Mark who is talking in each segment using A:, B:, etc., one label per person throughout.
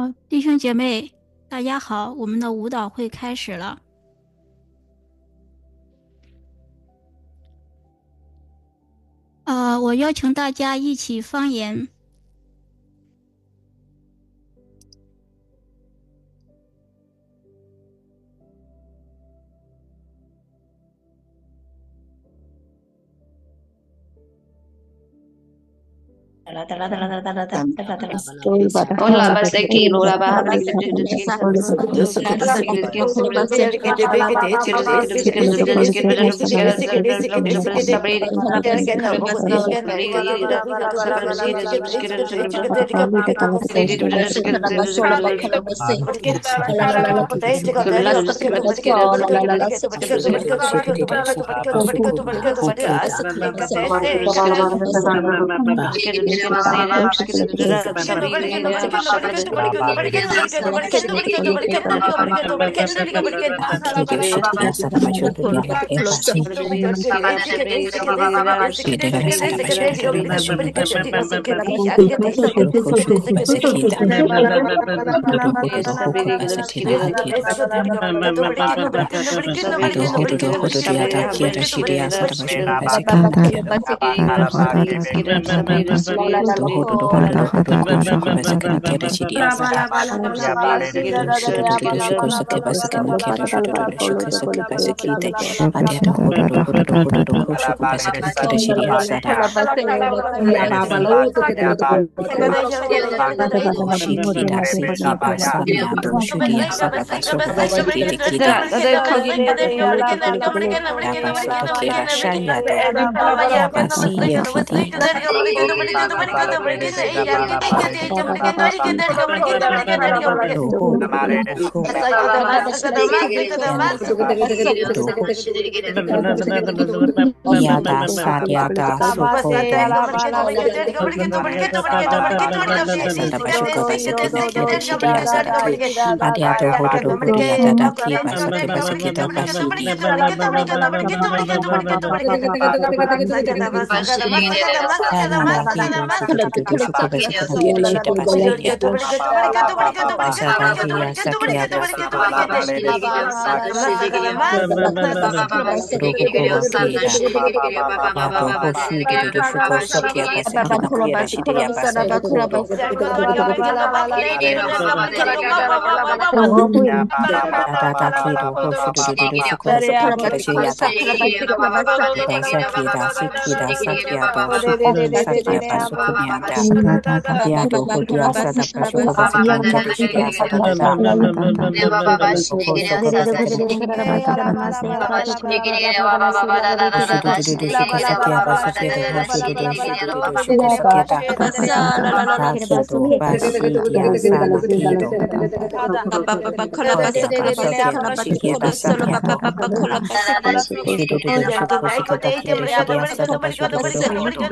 A: 弟兄姐妹，大家好，我们的舞蹈会开始了。我邀请大家一起方言。
B: Hola, baseki lola ba
C: Yada sadyada sukodo Santa Bashuko Basakina Kira Shidia Sadaki Adiato Hodo Hodia Dadaki Basake Basakita Bashidi Anana Kido Shuko Basakina Kira Shida Basadiata Asada Hiya Sakiada Rokuko Kira Yado Hoshu Dudu Shuko Sakia Basakina Kira Shidia Basada Kodo Dada Kido Hoshu Dudu Shuko Basakina Kira Shiata Basakida Sikida Sakiado Sukun Sakia Basukumianda Adiado Hodia Sada Bashuko Basakina Kira Shidia Sada Oko Soko Basakina Hoshu Dudu Shuko Sakia Basakida Hoshu Dudu Shuko Sakita Hakido Bashidia Sana Kido Hodia Basakia Bashikia Sakiado Shidu Shuko Sikata Kira Shidia Sada Bashuko Hodo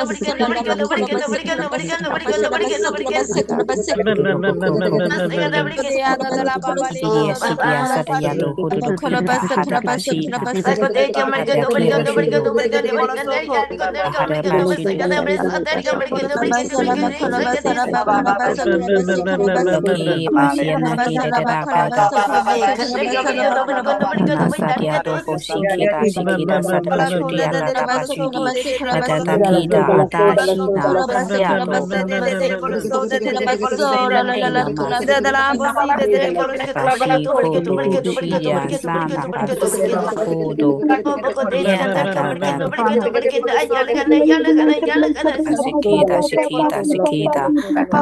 C: Shidia Sada Yado Hodo Kita Hada Bashi Hadia Kira Shido Hada Bashida Sada Bashuko Basakina Kira Daki Bashiana Gida Bada Nasadia Doho Shikida Shikida Sadabashudia Dadabashudi Adadakida Adashina Hasiado Inamasi Bashi Kodo Shiya Sana Basu Kodo Yadada Shikida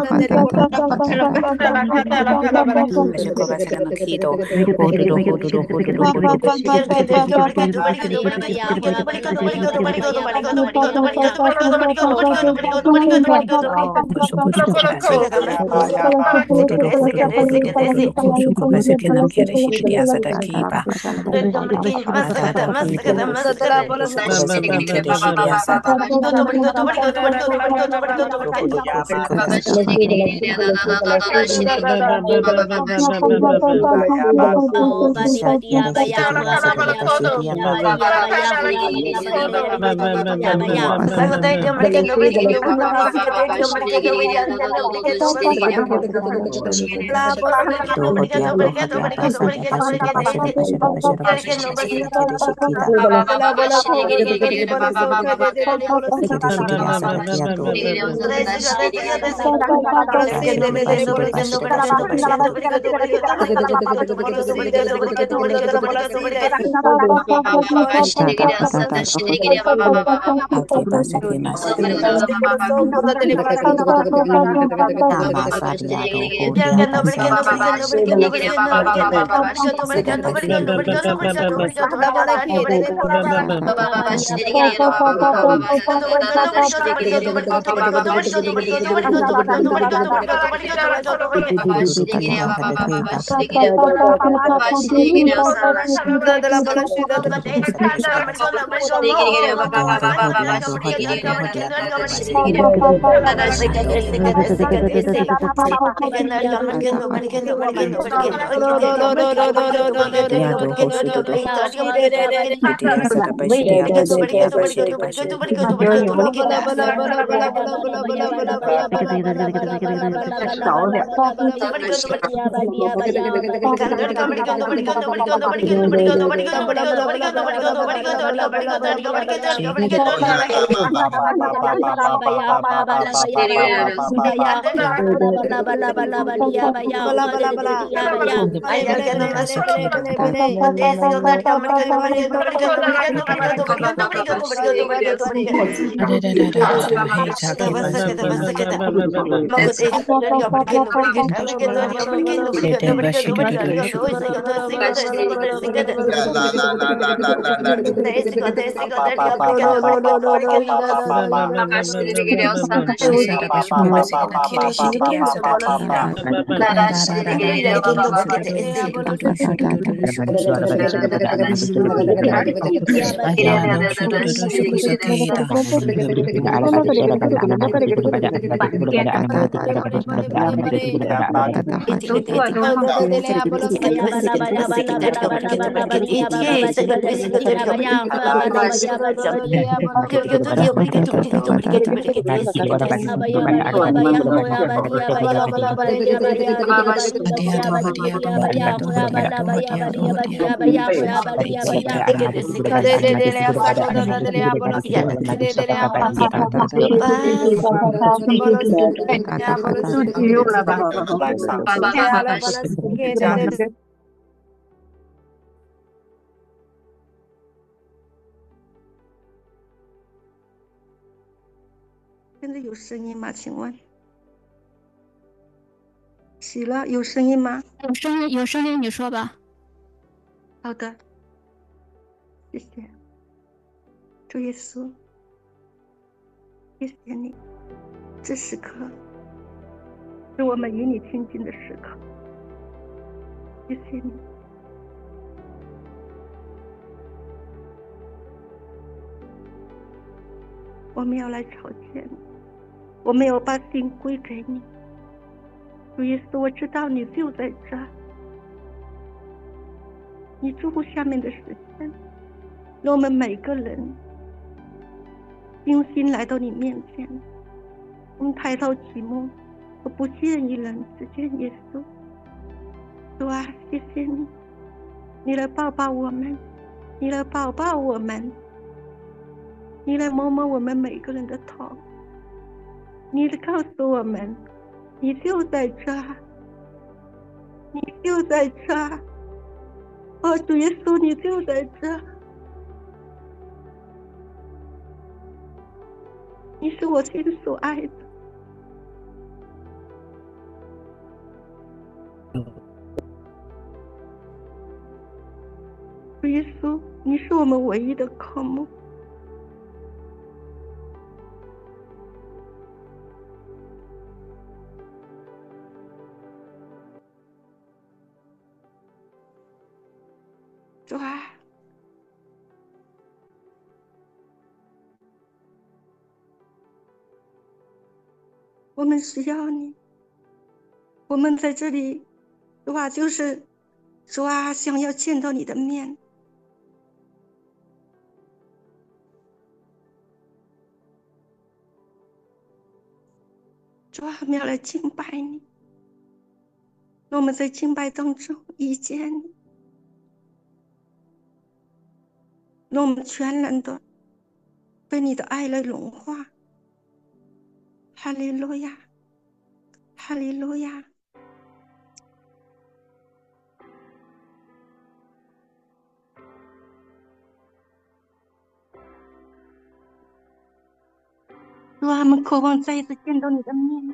C: Bashiko Basakana Kido Hodo Shuko Basi Shuko Basakana Kira Shidia Sadakiba Adada Kido Shuko Basakana Kira Shidia Sada Shuko Basakana
A: Oh,
C: Kira
A: bashadia baya,
C: Shidia Sada
A: badia
C: Bashudia
A: badia badia baya, huria badia badia badia baya.
D: 现在有声音吗？请问洗了有声音吗？
A: 有声音，你说吧。
D: 好的，谢谢主耶稣，谢谢你，这时刻是我们与你亲近的时刻，谢谢你。我们要来朝见你，我们要把心归给你。主耶稣，我知道你就在这儿，你祝福下面的时间，让我们每个人用心来到你面前。我们抬头举目，我不见一人，只见耶稣。主啊，谢谢你，你来抱抱我们，你来抱抱我们，你来摸摸我们每个人的头，你来告诉我们，你就在这儿，你就在这儿。哦，主耶稣，你就在这儿，你是我心所爱的。主耶稣，你是我们唯一的渴慕。主啊，我们需要你，我们在这里，主啊，就是主啊，想要见到你的面。 主啊，我们要来敬拜你。让我们在敬拜当中遇见你，让我们全然的被你的爱来融化。哈利路亚，哈利路亚。主啊，我们渴望再一次见到你的面。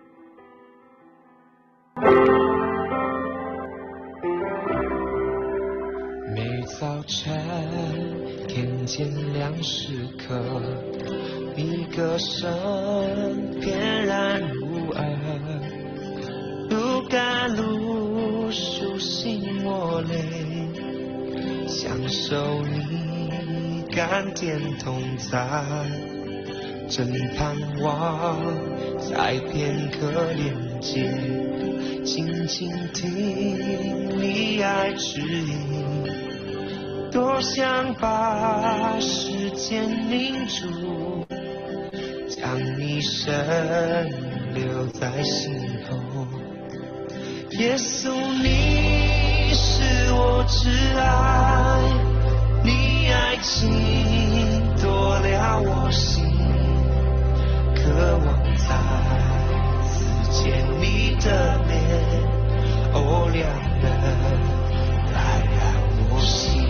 E: 每早晨天渐亮时刻，你歌声翩然入耳，不甘露苏醒我泪，享受你甘甜同在，真盼望在片刻连接，静静听你爱指引，多想把时间凝住，将你深留在心头。耶稣，你是我挚爱，你爱情夺了我心，渴望再次见你的脸，哦，两人来让我心。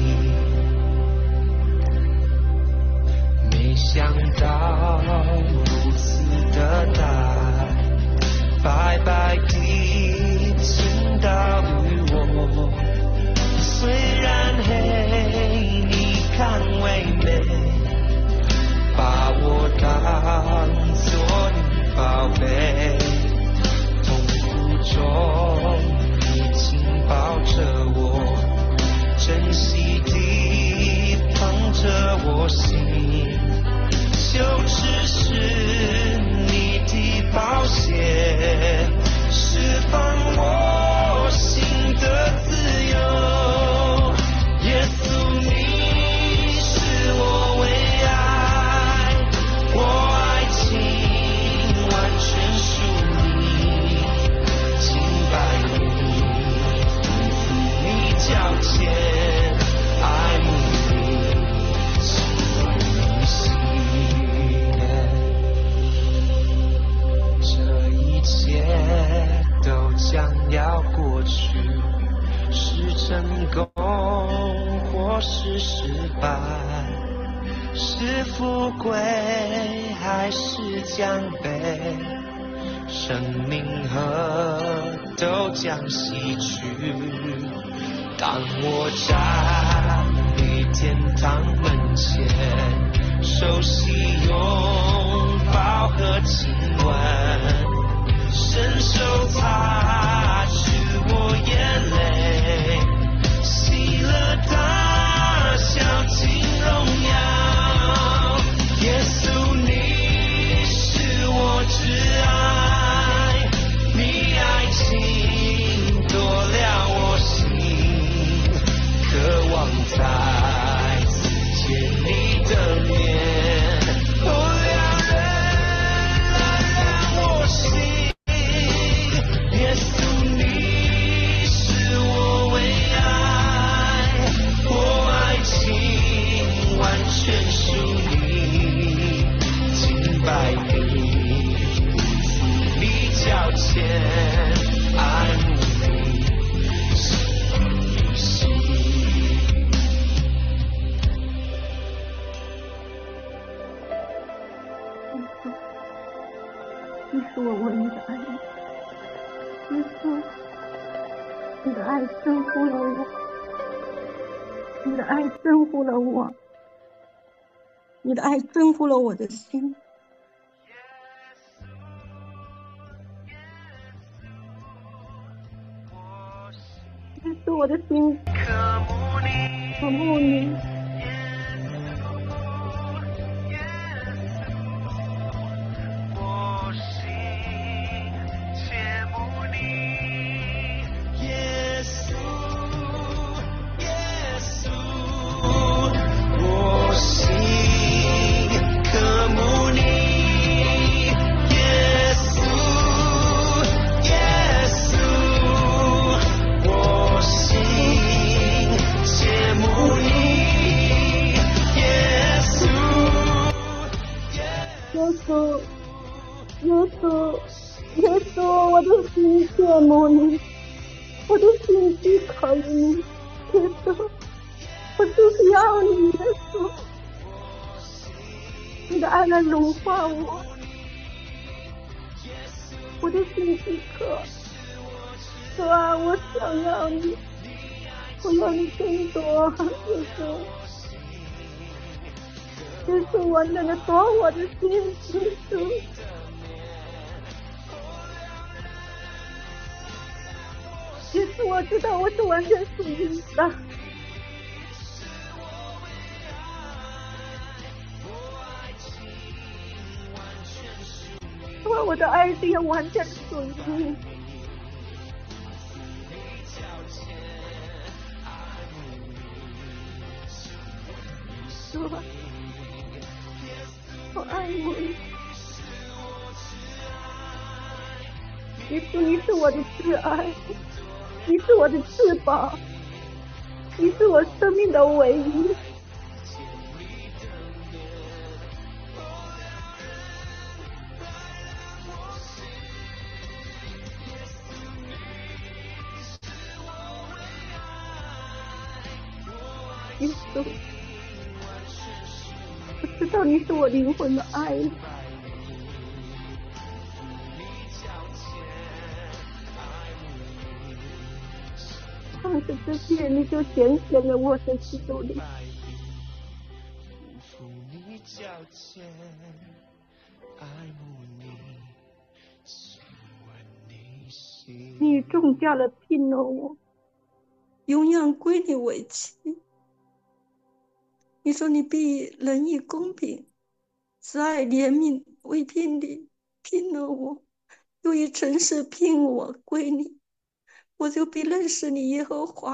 E: 没想到如此的大，白白地倾倒于我，虽然黑你看为美，把我当作你宝贝，痛苦中你紧抱着我，珍惜地捧着我心，羞耻是你的宝血，释放我心的自由。耶稣，你是我唯爱，我爱情完全属你，敬拜你，祝福你脚前，爱慕你，喜欢你心。这一切都将要过去，是成功或是失败，是富贵还是将卑，生命和都将逝去。当我站于天堂门前，熟悉拥抱和亲吻，伸手擦去我眼泪，喜乐大笑尽荣耀。耶稣，你是我挚爱，你爱情夺了我心，渴望再次见你的面，哦，两人来让我心。耶稣，你是我唯爱，我爱情完全属你，敬拜你，服你脚前，爱慕你，喜欢你心。
D: 你是我唯一的爱人。耶稣，你的爱征服了我，你的爱征服了我，你的爱征服了我的心。耶稣，我的心渴慕你。
E: 渴慕你，耶稣。
D: 羡慕你，我的心依靠于你，耶稣，我就是要你，耶稣，你的爱来融化我，我的心即刻，主啊，我想要你，我要你更多，耶稣，耶稣完全的夺我的心，耶稣。耶稣，我知道我是完全属于你的。我的爱是也完全属于你。主啊，我爱你。耶稣，你是我的挚爱。你是我的至宝，你是我生命的唯一。耶稣，我知道你是我灵魂的爱。创世之前你就显现了我的基督里。你重价了聘了我，永远归你为妻。你说你必仁义公平，慈爱怜悯为聘礼，聘了我，又以诚实聘我归你。我就必认识你耶和华。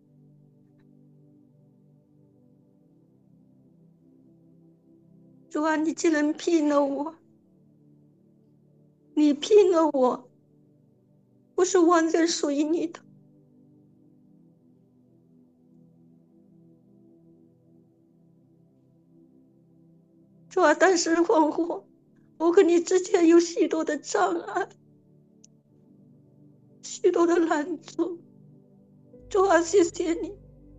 D: 主啊，你既然聘了我，你聘了我，我是完全属于你的。主啊，但是黄火，我跟你之间有许多的障碍，许多的拦阻。主啊，谢谢你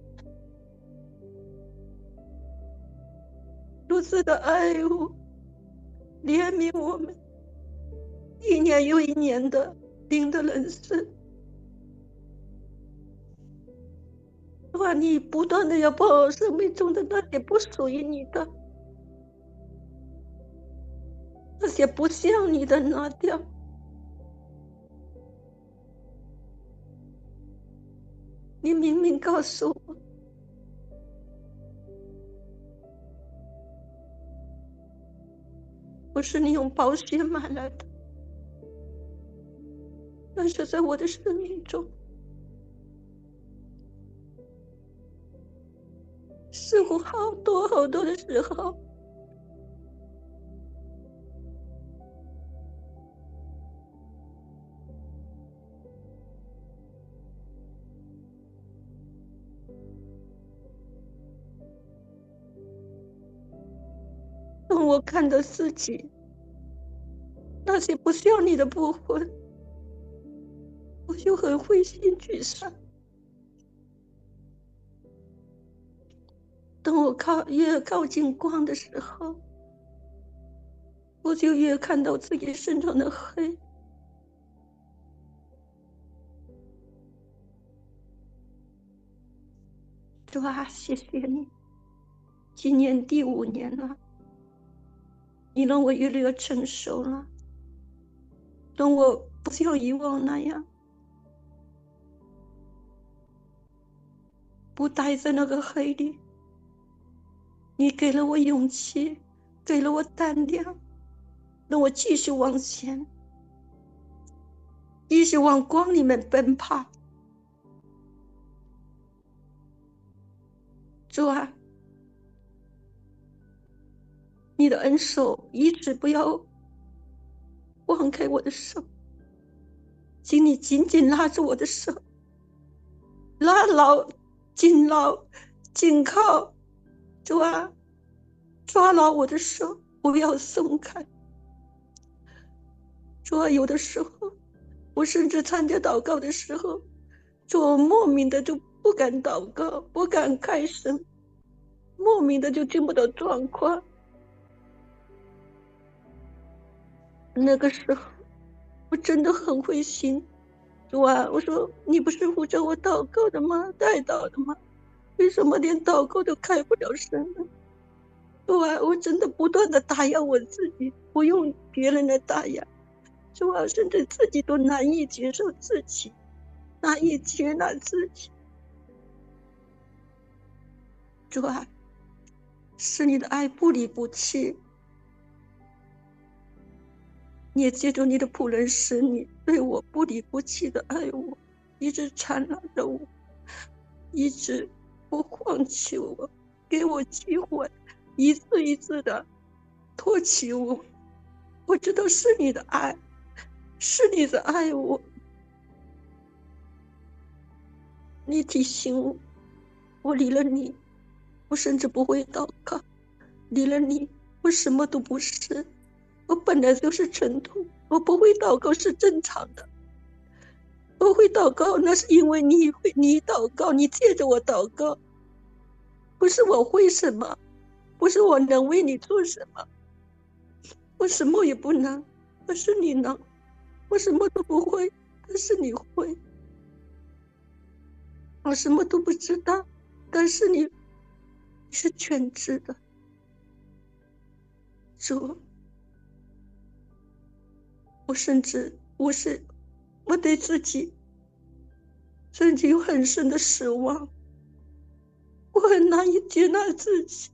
D: 如此的爱我，怜悯我们一年又一年的灵的人生。主啊，你不断的要把我生命中的那些不属于你的，那些不像你的拿掉。你明明告诉我，我是你用宝血买来的，但是在我的生命中，似乎好多好多的时候，当我看到自己那些不像你的部分，我就很灰心沮丧。当我越靠近光的时候，我就越看到自己身上的黑。主啊，谢谢你，今年第5年了，你让我越来越成熟了，让我不像以往那样，不待在那个黑里。你给了我勇气，给了我胆量，让我继续往前，继续往光里面奔跑。主啊，你的恩手一直不要放开我的手，请你紧紧拉住我的手，拉牢，紧牢，紧靠。主啊，抓牢我的手，不要松开。主啊，有的时候我甚至参加祷告的时候，我莫名的就不敢祷告，不敢开声，莫名的就进不到状况。那个时候我真的很灰心，主啊，我说你不是呼召我祷告的吗？带祷的吗？为什么连祷告都开不了声呢？主啊，我真的不断的打压我自己，不用别人来打压，主啊，甚至自己都难以接受自己，难以接纳自己。主啊，是你的爱不离不弃，你也借助你的仆人使你对我不离不弃的爱我，一直缠绕着我，一直不放弃我，给我机会，一次一次的托起我。我知道是你的爱，是你的爱我。你提醒我，我离了你，我甚至不会祷告，离了你，我什么都不是。我本来就是尘土，我不会祷告是正常的。我会祷告，那是因为你祷告，你借着我祷告，不是我会什么，不是我能为你做什么，我什么也不能，但是你能。我什么都不会，但是你会。我什么都不知道，但是你是全知的。主，我甚至我对自己曾经有很深的失望，我很难以接纳自己，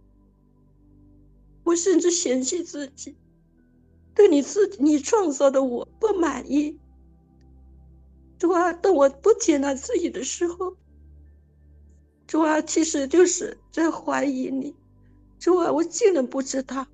D: 我甚至嫌弃自己，对你创造的我不满意。主啊，当我不接纳自己的时候，主啊，其实就是在怀疑你。主啊，我竟然不知道。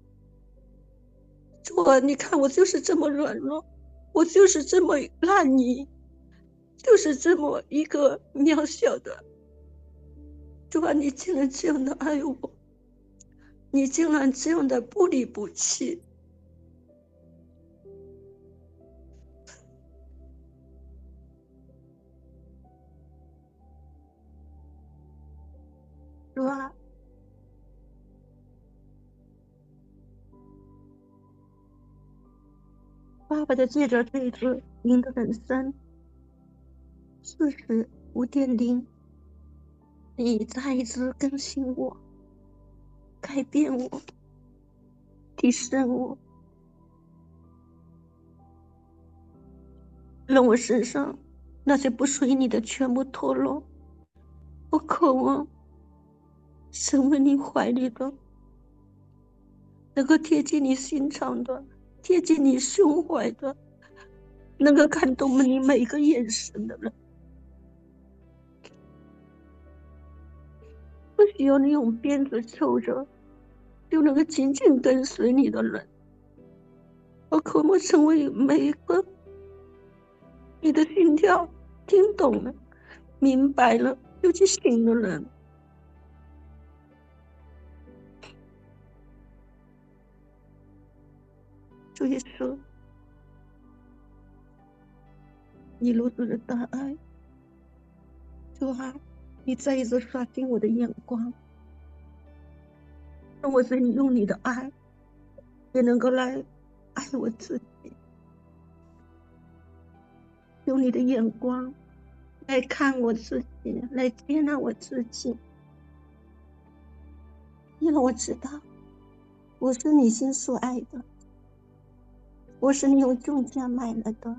D: 主啊，你看我就是这么软弱，我就是这么烂泥，就是这么一个渺小的。主啊，你竟然这样的爱我，你竟然这样的不离不弃。主啊，爸爸的借着这一次您的人生45.0，你再一次更新我，改变我，提升我，让我身上那些不属于你的全部脱落。我渴望成为你怀里的，能够贴近你心肠的，贴近你胸怀的，能够感动你每一个眼神的人。不需要你用鞭子抽着，就能够紧紧跟随你的人。我渴望成为每一个你的心跳听懂了、明白了就去行的人。主耶稣，你如此的大爱，主啊，你再一次刷新我的眼光，让我对你用你的爱也能够来爱我自己，用你的眼光来看我自己，来接纳我自己。因为我知道我是你心所爱的，我是你用重价买来的，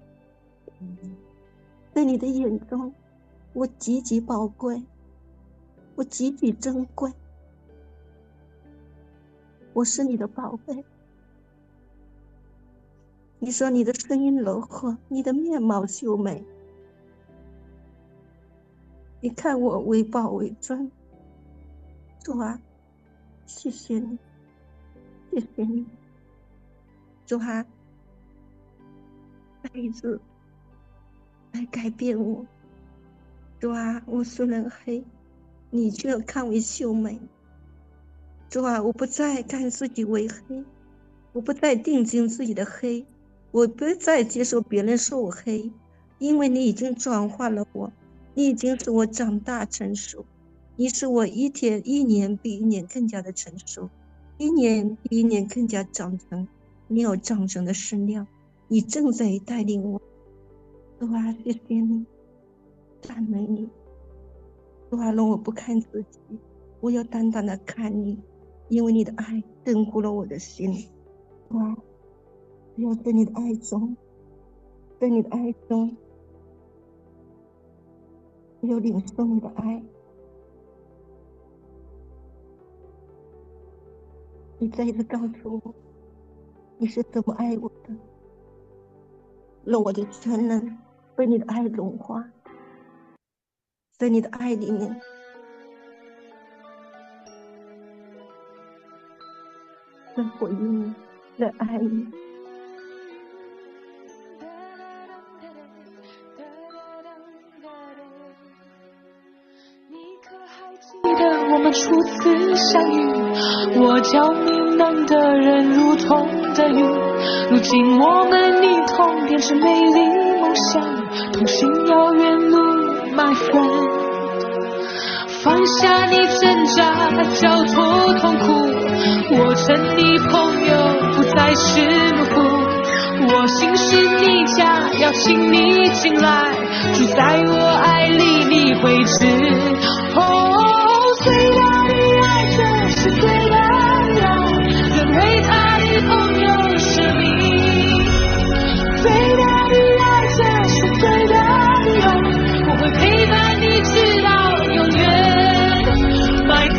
D: 在你的眼中我极其宝贵，我极其珍贵，我是你的宝贝。你说你的声音柔和，你的面貌秀美，你看我为宝为尊。主啊，谢谢你，谢谢你。主啊，再一次来改变我。主啊，我虽然黑，你却看为秀美。主啊，我不再看自己为黑，我不再定睛自己的黑， 我不再接受别人说我黑，因为你已经转化了我，你已经使我长大成熟，你使我一年比一年更加的成熟，一年比一年更加长成，你有长成的身量，你正在带领我。主啊，谢谢你，赞美你。主啊，让我不看自己，我要单单的看你，因为你的爱更护了我的心。主啊，我要在你的爱中，在你的爱中，我要领受你的爱。你再一次告诉我，你是怎么爱我的，让我的全能被你的爱融化，在你的爱里面，在回应你，在爱你。
F: 记得我们初次相遇，我叫你们的人如同的雨，如今我们一同编织美丽梦想，同行遥远路 my friend， 放下你挣扎交托痛苦，我成你朋友不再是奴仆，我心是你家，邀请你进来，住在我爱里你会知最大的爱，这是最大的爱，愿为他的朋友舍命。最大的爱，这是最大的爱，我会陪伴你直到永远 ，My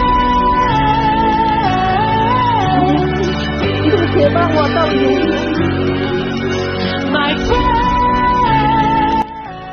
F: friend。
D: 你会陪伴我到永远
F: ，My friend。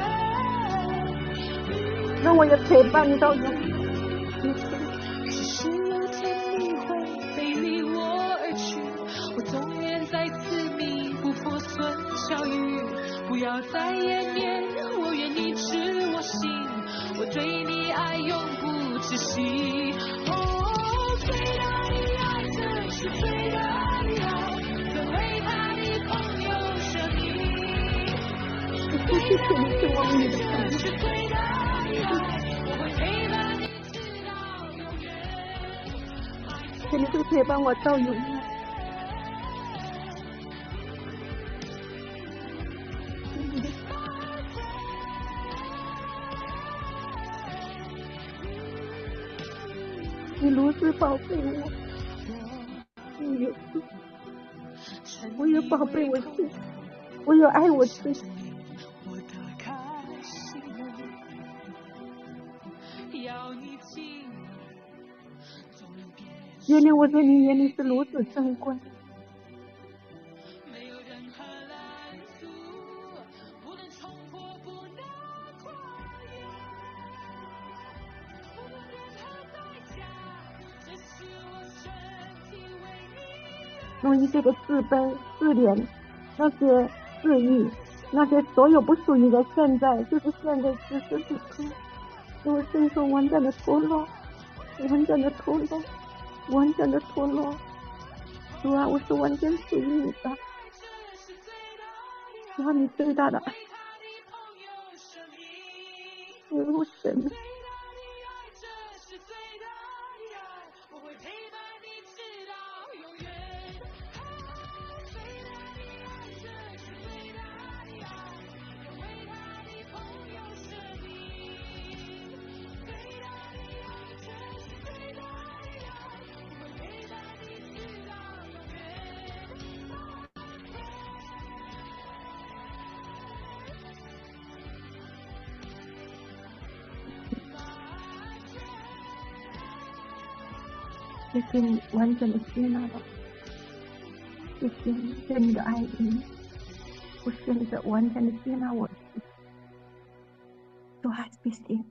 D: 让我也陪伴你到永远。
F: 只是有天你会背离我而去，我总愿在此迷不破损小雨，不要再延绵，我愿你知我心，我对你爱永不止息。最大的爱，这是最大的爱，愿为他的朋友舍命。
D: 谢谢你是我们的朋友。
F: 这是最大的爱，我会陪伴你。
D: 你会陪伴我到永远。你如此宝贝我，我也宝贝我自己，我也爱我自己。原谅我在你眼里是如此珍贵。用一切的自卑、自怜，那些自义，那些所有不属于的现在，就是现在此时此刻，给我身上完全的脱落，完全的脱落。完全的脱落，主啊，我是完全属于你的，主啊，你最大的爱，我神。谢谢你完全的接纳我，谢谢你在你的爱里，我选择完全的接纳我自己，主啊，谢谢你。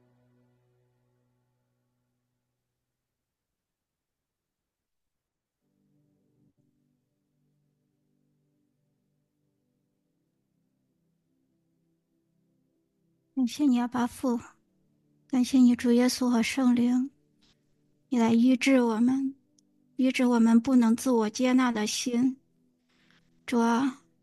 A: 感谢你阿爸父，感谢你主耶稣和圣灵，你来医治我们，医治我们不能自我接纳的心。主啊，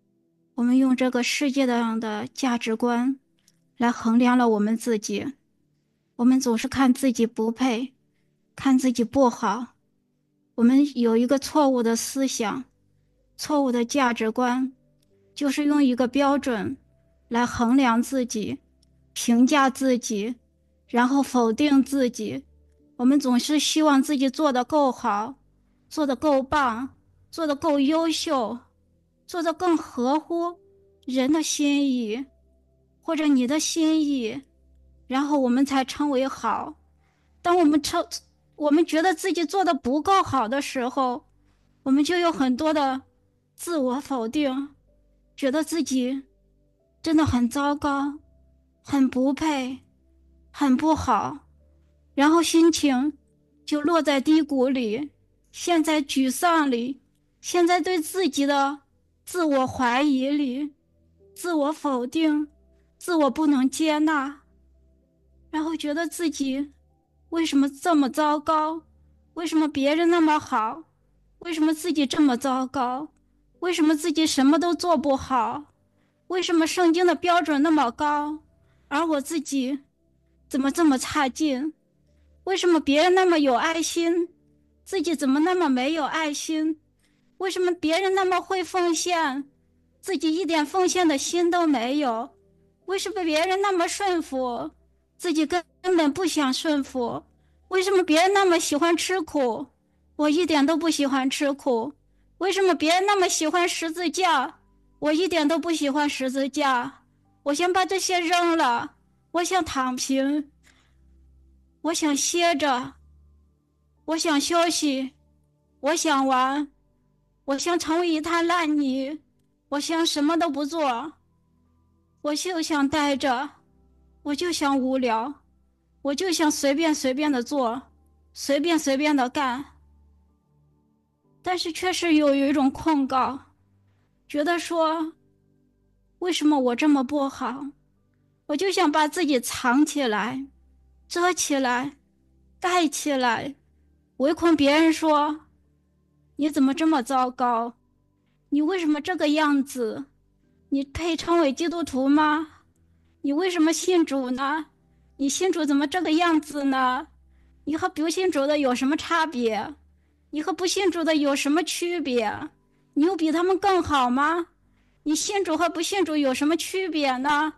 A: 我们用这个世界上的价值观来衡量了我们自己。我们总是看自己不配，看自己不好。我们有一个错误的思想，错误的价值观，就是用一个标准来衡量自己，评价自己，然后否定自己。我们总是希望自己做得够好，做得够棒，做得够优秀，做得更合乎人的心意，或者你的心意，然后我们才称为好。当我们觉得自己做得不够好的时候，我们就有很多的自我否定，觉得自己真的很糟糕，很不配，很不好，然后心情就落在低谷里，陷在沮丧里，陷在对自己的自我怀疑里，自我否定，自我不能接纳，然后觉得自己为什么这么糟糕？为什么别人那么好？为什么自己这么糟糕？为什么自己什么都做不好？为什么圣经的标准那么高，而我自己怎么这么差劲？为什么别人那么有爱心，自己怎么那么没有爱心？为什么别人那么会奉献，自己一点奉献的心都没有？为什么别人那么顺服，自己根本不想顺服？为什么别人那么喜欢吃苦，我一点都不喜欢吃苦？为什么别人那么喜欢十字架，我一点都不喜欢十字架？我想把这些扔了，我想躺平，我想歇着，我想休息，我想玩，我想成为一滩烂泥，我想什么都不做，我就想待着，我就想无聊，我就想随便随便的做，随便随便的干。但是确实有一种控告，觉得说为什么我这么不好？我就想把自己藏起来，遮起来，盖起来，唯恐别人说你怎么这么糟糕？你为什么这个样子？你配称为基督徒吗？你为什么信主呢？你信主怎么这个样子呢？你和不信主的有什么差别？你和不信主的有什么区别？你有比他们更好吗？你信主和不信主有什么区别呢？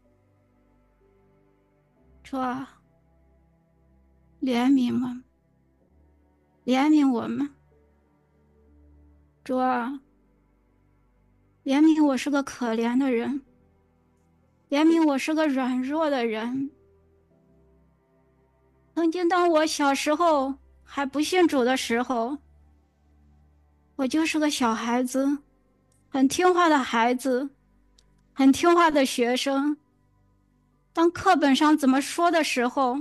A: 主啊，怜悯我们，怜悯我们。主啊，怜悯我是个可怜的人，怜悯我是个软弱的人。曾经当我小时候还不信主的时候，我就是个小孩子，很听话的孩子，很听话的学生。当课本上怎么说的时候，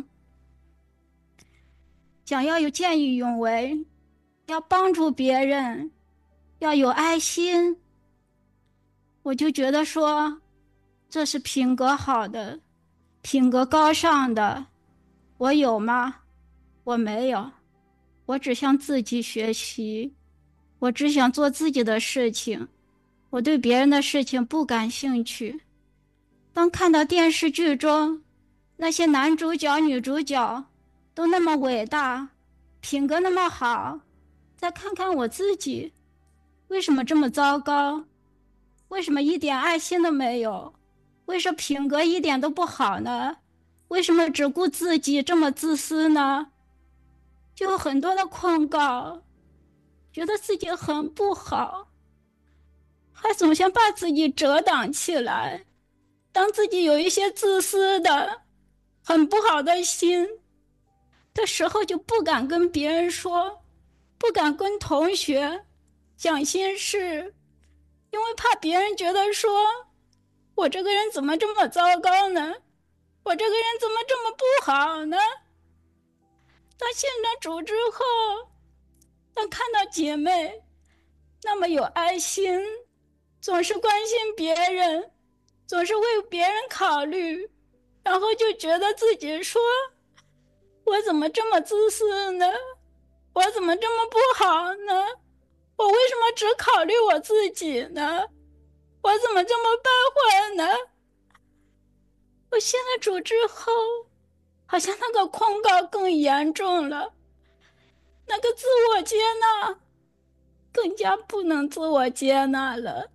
A: 讲要有见义勇为，要帮助别人，要有爱心，我就觉得说这是品格好的，品格高尚的。我有吗？我没有，我只向自己学习，我只想做自己的事情，我对别人的事情不感兴趣。当看到电视剧中那些男主角女主角都那么伟大，品格那么好，再看看我自己，为什么这么糟糕？为什么一点爱心都没有？为什么品格一点都不好呢？为什么只顾自己这么自私呢？就有很多的控告，觉得自己很不好，还总想把自己遮挡起来。当自己有一些自私的、很不好的心的时候，就不敢跟别人说，不敢跟同学讲心事，因为怕别人觉得说我这个人怎么这么糟糕呢？我这个人怎么这么不好呢？当信了主之后，当看到姐妹那么有爱心，总是关心别人，总是为别人考虑，然后就觉得自己说我怎么这么自私呢？我怎么这么不好呢？我为什么只考虑我自己呢？我我怎么这么败坏呢？我信了主之后，好像那个控告更严重了，那个自我接纳更加不能自我接纳了。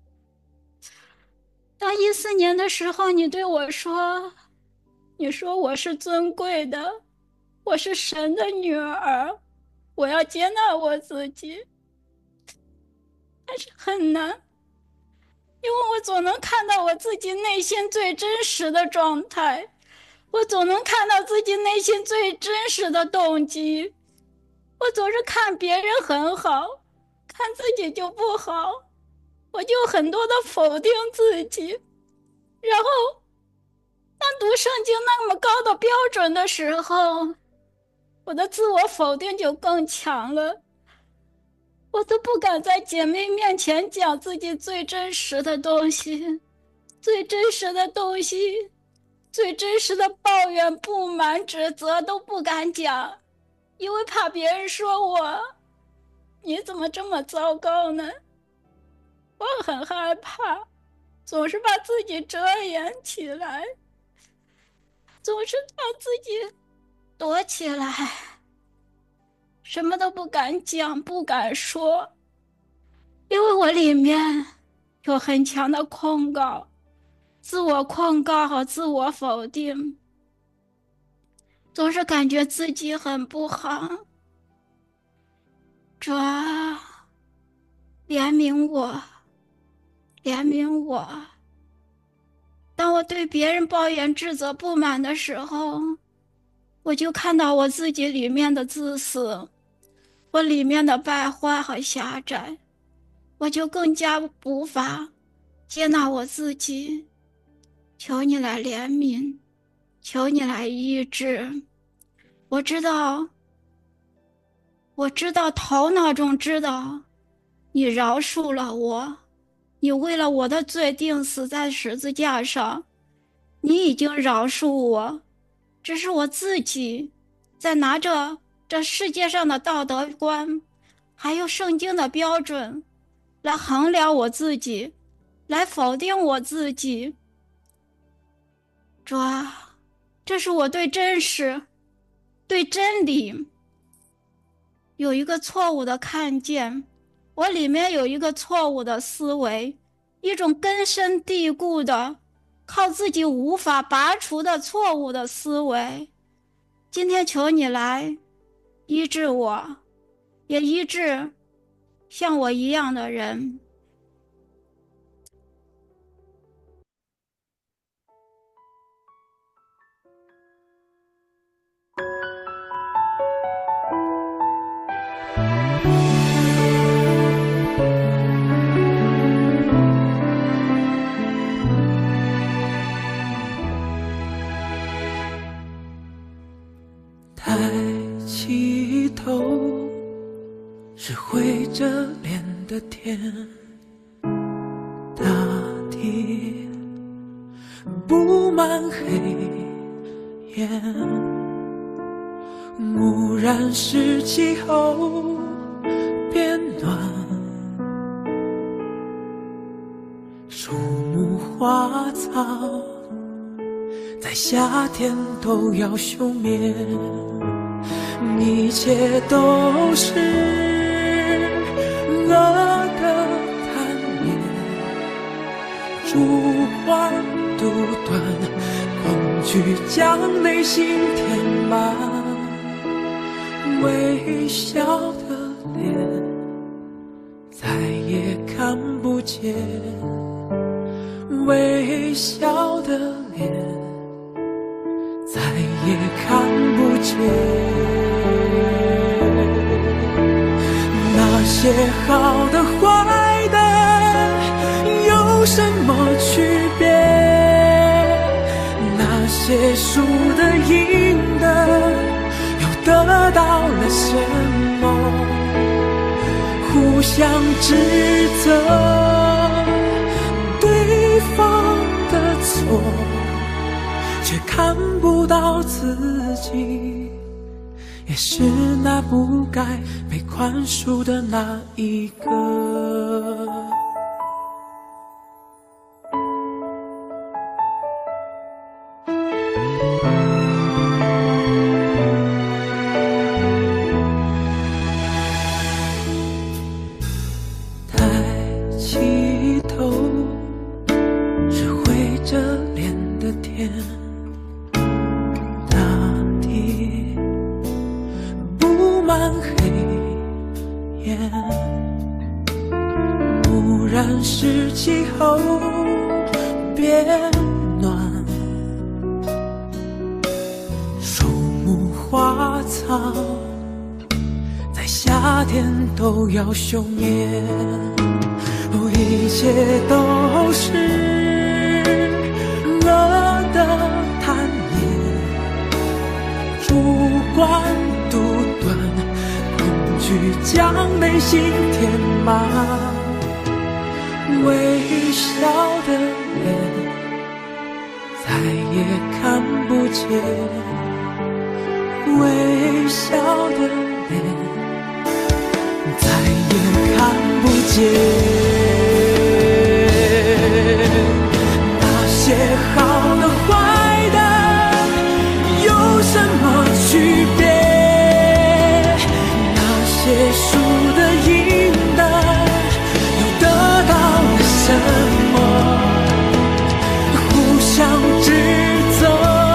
A: 当14年的时候，你对我说，你说我是尊贵的，我是神的女儿，我要接纳我自己，但是很难，因为我总能看到我自己内心最真实的状态，我总能看到自己内心最真实的动机。我总是看别人很好，看自己就不好，我就很多的否定自己。然后当读圣经那么高的标准的时候，我的自我否定就更强了，我都不敢在姐妹面前讲自己最真实的东西，最真实的东西，最真实的抱怨、不满、指责都不敢讲，因为怕别人说我，你怎么这么糟糕呢？我很害怕，总是把自己遮掩起来，总是把自己躲起来，什么都不敢讲，不敢说，因为我里面有很强的控告，自我控告和自我否定，总是感觉自己很不好。主啊，怜悯我，怜悯我。当我对别人抱怨、指责、不满的时候，我就看到我自己里面的自私，我里面的败坏和狭窄，我就更加无法接纳我自己。求你来怜悯，求你来医治。我知道头脑中知道你饶恕了我，你为了我的罪钉死在十字架上，你已经饶恕我，只是我自己在拿着这世界上的道德观还有圣经的标准来衡量我自己，来否定我自己。主啊，这是我对真实、对真理有一个错误的看见，我里面有一个错误的思维，一种根深蒂固的靠自己无法拔除的错误的思维。今天求你来医治我，也医治像我一样的人。
G: 抬起头，是灰着脸的天，大地布满黑烟，蓦然是气候变暖，树木花草在夏天都要休眠，一切都是恶的贪念，烛光独断，恐惧将内心填满，微笑的脸再也看不见，微笑的脸再也看不见。那些好的坏的有什么区别？那些输的赢的又得到了什么？互相指责对方的错，却看不到自己，也是那不该被宽恕的那一个。 要休眠，一切都是乐的坦言，主观独断，恐惧将内心填满，微笑的脸再也看不见，微笑的脸再也看不见，那些好的坏的有什么区别？那些输的赢的又得到了什么？互相指责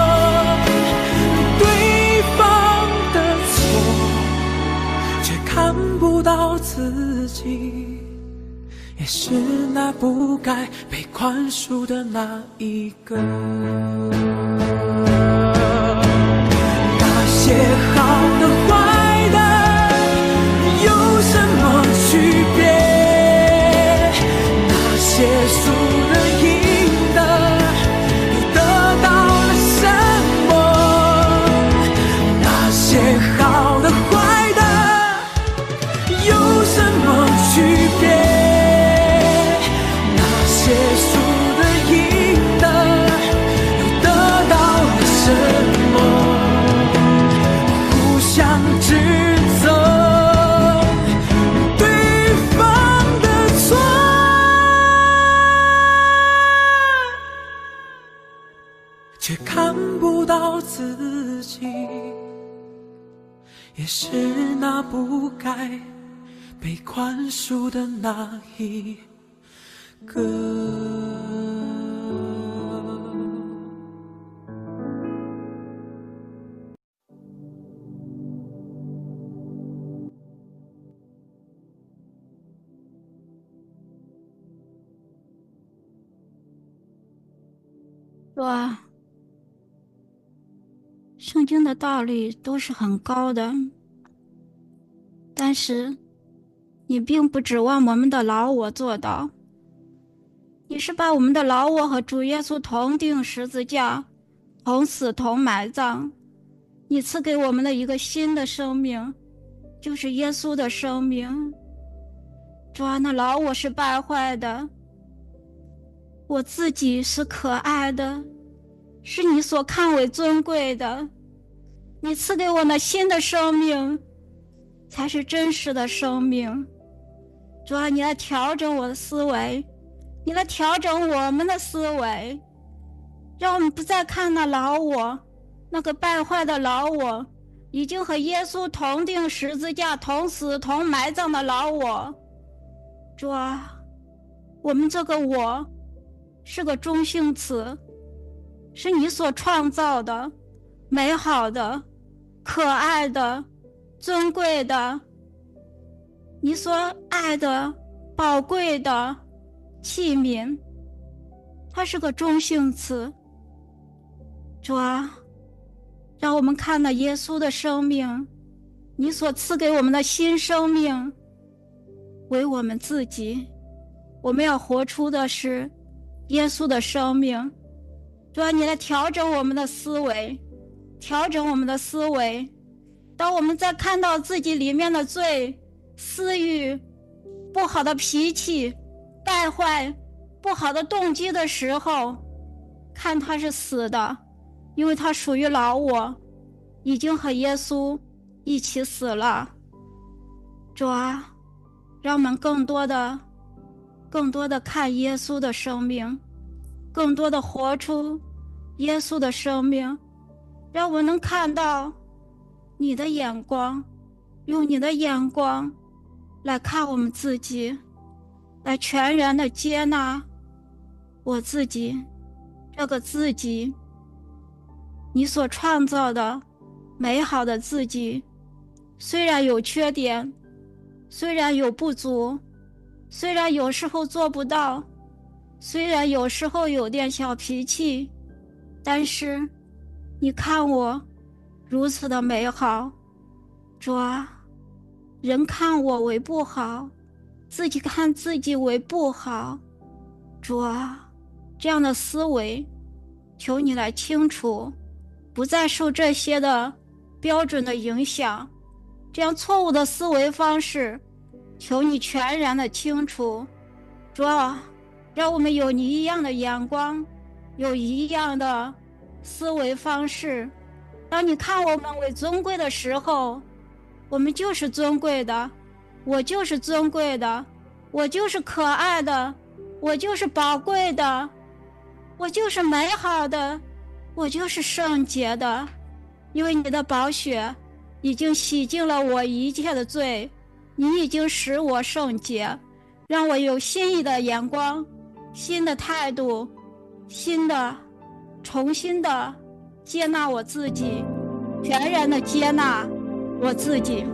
G: 对方的错，却看不到自己，也是那不该被宽恕的那一个。那些好的坏的有什么区别？那些输的赢的又得到了什么？那些好的坏的有什么区别？那些输的赢的又得到了什么？互相指责对方的错，却看不到自己，也是那不该被宽恕的那一个。
A: 主啊，圣经的道理都是很高的，但是你并不指望我们的老我做到，你是把我们的老我和主耶稣同钉十字架，同死同埋葬，你赐给我们的一个新的生命，就是耶稣的生命。主啊，那老我是败坏的，我自己是可爱的，是你所看为尊贵的，你赐给我那新的生命才是真实的生命。主啊，你来调整我的思维，你来调整我们的思维，让我们不再看那老我，那个败坏的老我，已经和耶稣同钉十字架，同死同埋葬的老我。主啊，我们这个我是个中性词，是你所创造的，美好的，可爱的，尊贵的，你所爱的，宝贵的器皿，它是个中性词。主啊，让我们看到耶稣的生命，你所赐给我们的新生命为我们自己，我们要活出的是耶稣的生命。主啊，你来调整我们的思维，调整我们的思维。当我们在看到自己里面的罪、私欲、不好的脾气、败坏、不好的动机的时候，看它是死的，因为它属于老我，已经和耶稣一起死了。主啊，让我们更多的看耶稣的生命，更多的活出耶稣的生命， 让我能看到你的眼光，用你的眼光来看我们自己，来全然的接纳我自己，这个自己，你所创造的美好的自己，虽然有缺点，虽然有不足，虽然有时候做不到，虽然有时候有点小脾气，但是你看我如此的美好。主啊，人看我为不好，自己看自己为不好。主啊，这样的思维求你来清除，不再受这些的标准的影响，这样错误的思维方式求你全然的清除。主啊，让我们有你一样的眼光，有一样的思维方式。当你看我们为尊贵的时候，我们就是尊贵的，我就是尊贵的，我就是可爱的，我就是宝贵的，我就是美好的，我就是圣洁的。因为你的宝血已经洗净了我一切的罪，你已经使我圣洁，让我有新意的眼光，新的态度，重新的接纳我自己，全然的接纳我自己。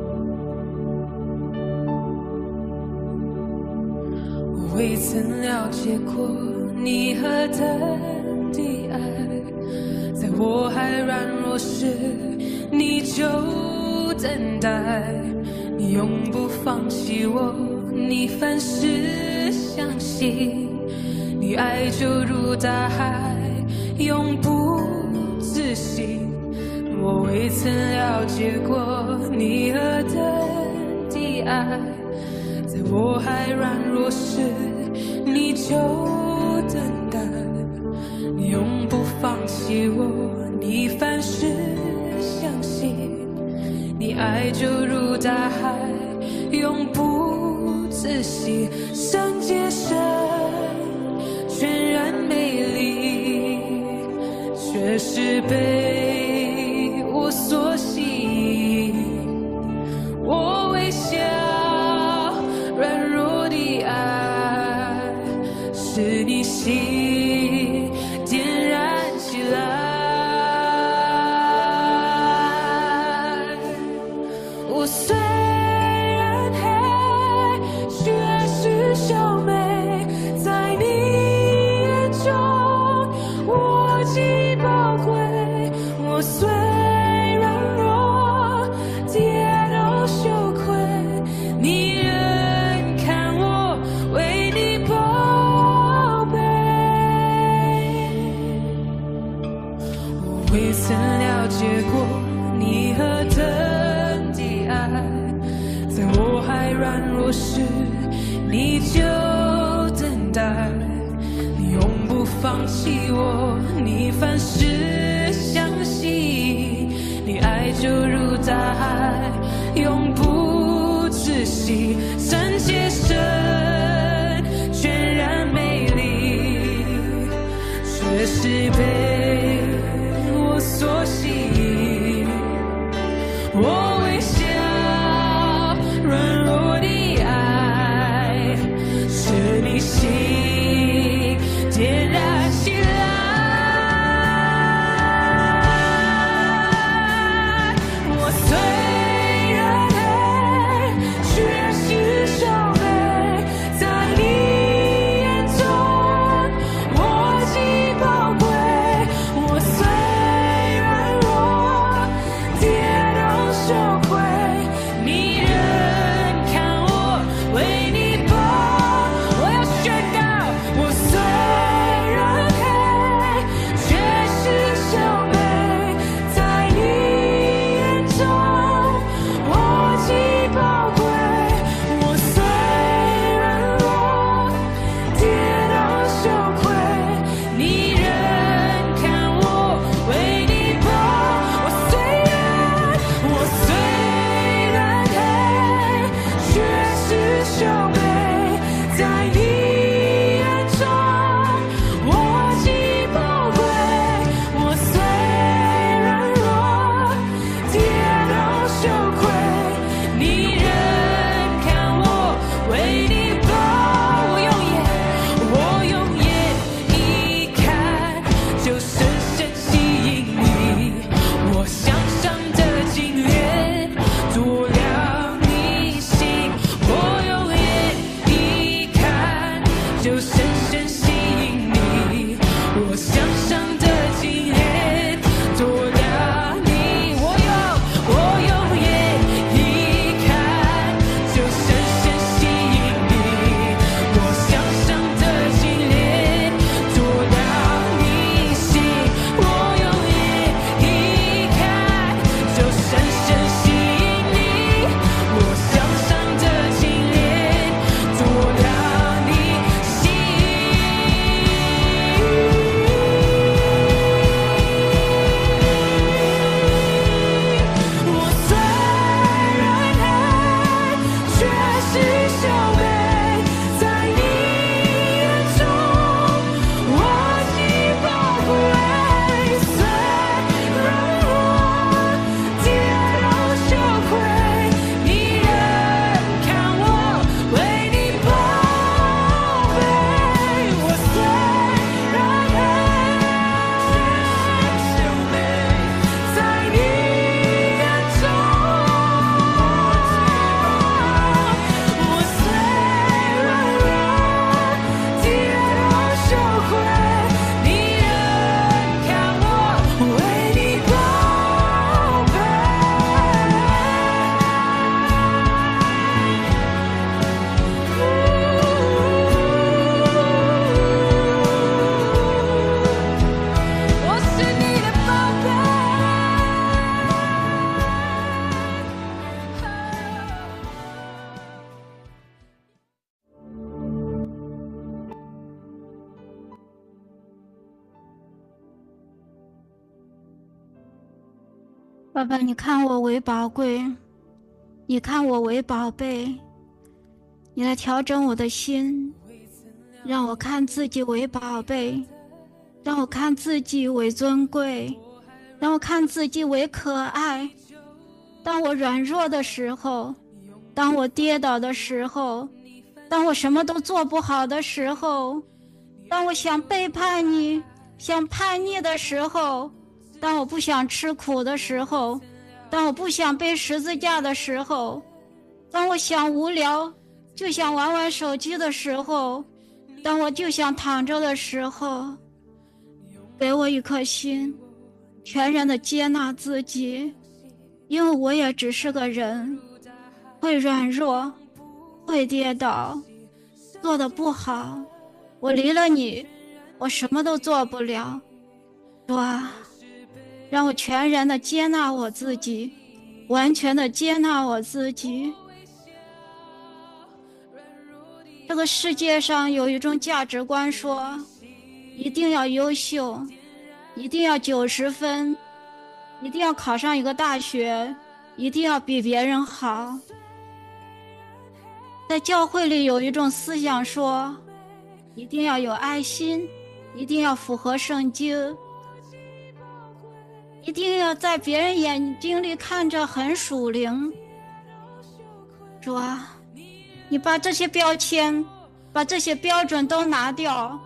F: 我未曾了解过你何等的爱，在我还软弱时你就等待，你永不放弃我，你凡事相信，你爱就如大海永不止息。我未曾了解过你何等的爱，在我还软弱时你就等待，你永不放弃我，你凡事相信，你爱就如大海永不止息。圣洁神全然美丽，却是被我所吸引。我微笑软弱的爱，使你心点燃起来。我虽然黑，却是秀美，在你眼中我极宝贵。我虽软弱，跌倒羞愧，你仍看我为你宝贝。我未曾了解过你何等的爱，在我还软弱时你就等待，你永不放弃我，你凡事相信，你爱就如大海永不止息。圣洁神全然美丽，却是被我所吸引。我微笑软弱的爱，使你心点燃起来。我虽然黑，
A: 爸爸，你看我为宝贵，你看我为宝贝，你来调整我的心，让我看自己为宝贝，让我看自己为尊贵，让我看自己为可爱。当我软弱的时候，当我跌倒的时候，当我什么都做不好的时候，当我想背叛你，想叛逆的时候，当我不想吃苦的时候，当我不想背十字架的时候，当我想无聊就想玩玩手机的时候，当我就想躺着的时候，给我一颗心，全然的接纳自己，因为我也只是个人，会软弱，会跌倒，做得不好，我离了你，我什么都做不了。主啊，让我全然的接纳我自己，完全的接纳我自己。这个世界上有一种价值观说，一定要优秀，一定要90分，一定要考上一个大学，一定要比别人好。在教会里有一种思想说，一定要有爱心，一定要符合圣经，一定要在别人眼睛里看着很属灵。主啊，你把这些标签，把这些标准都拿掉，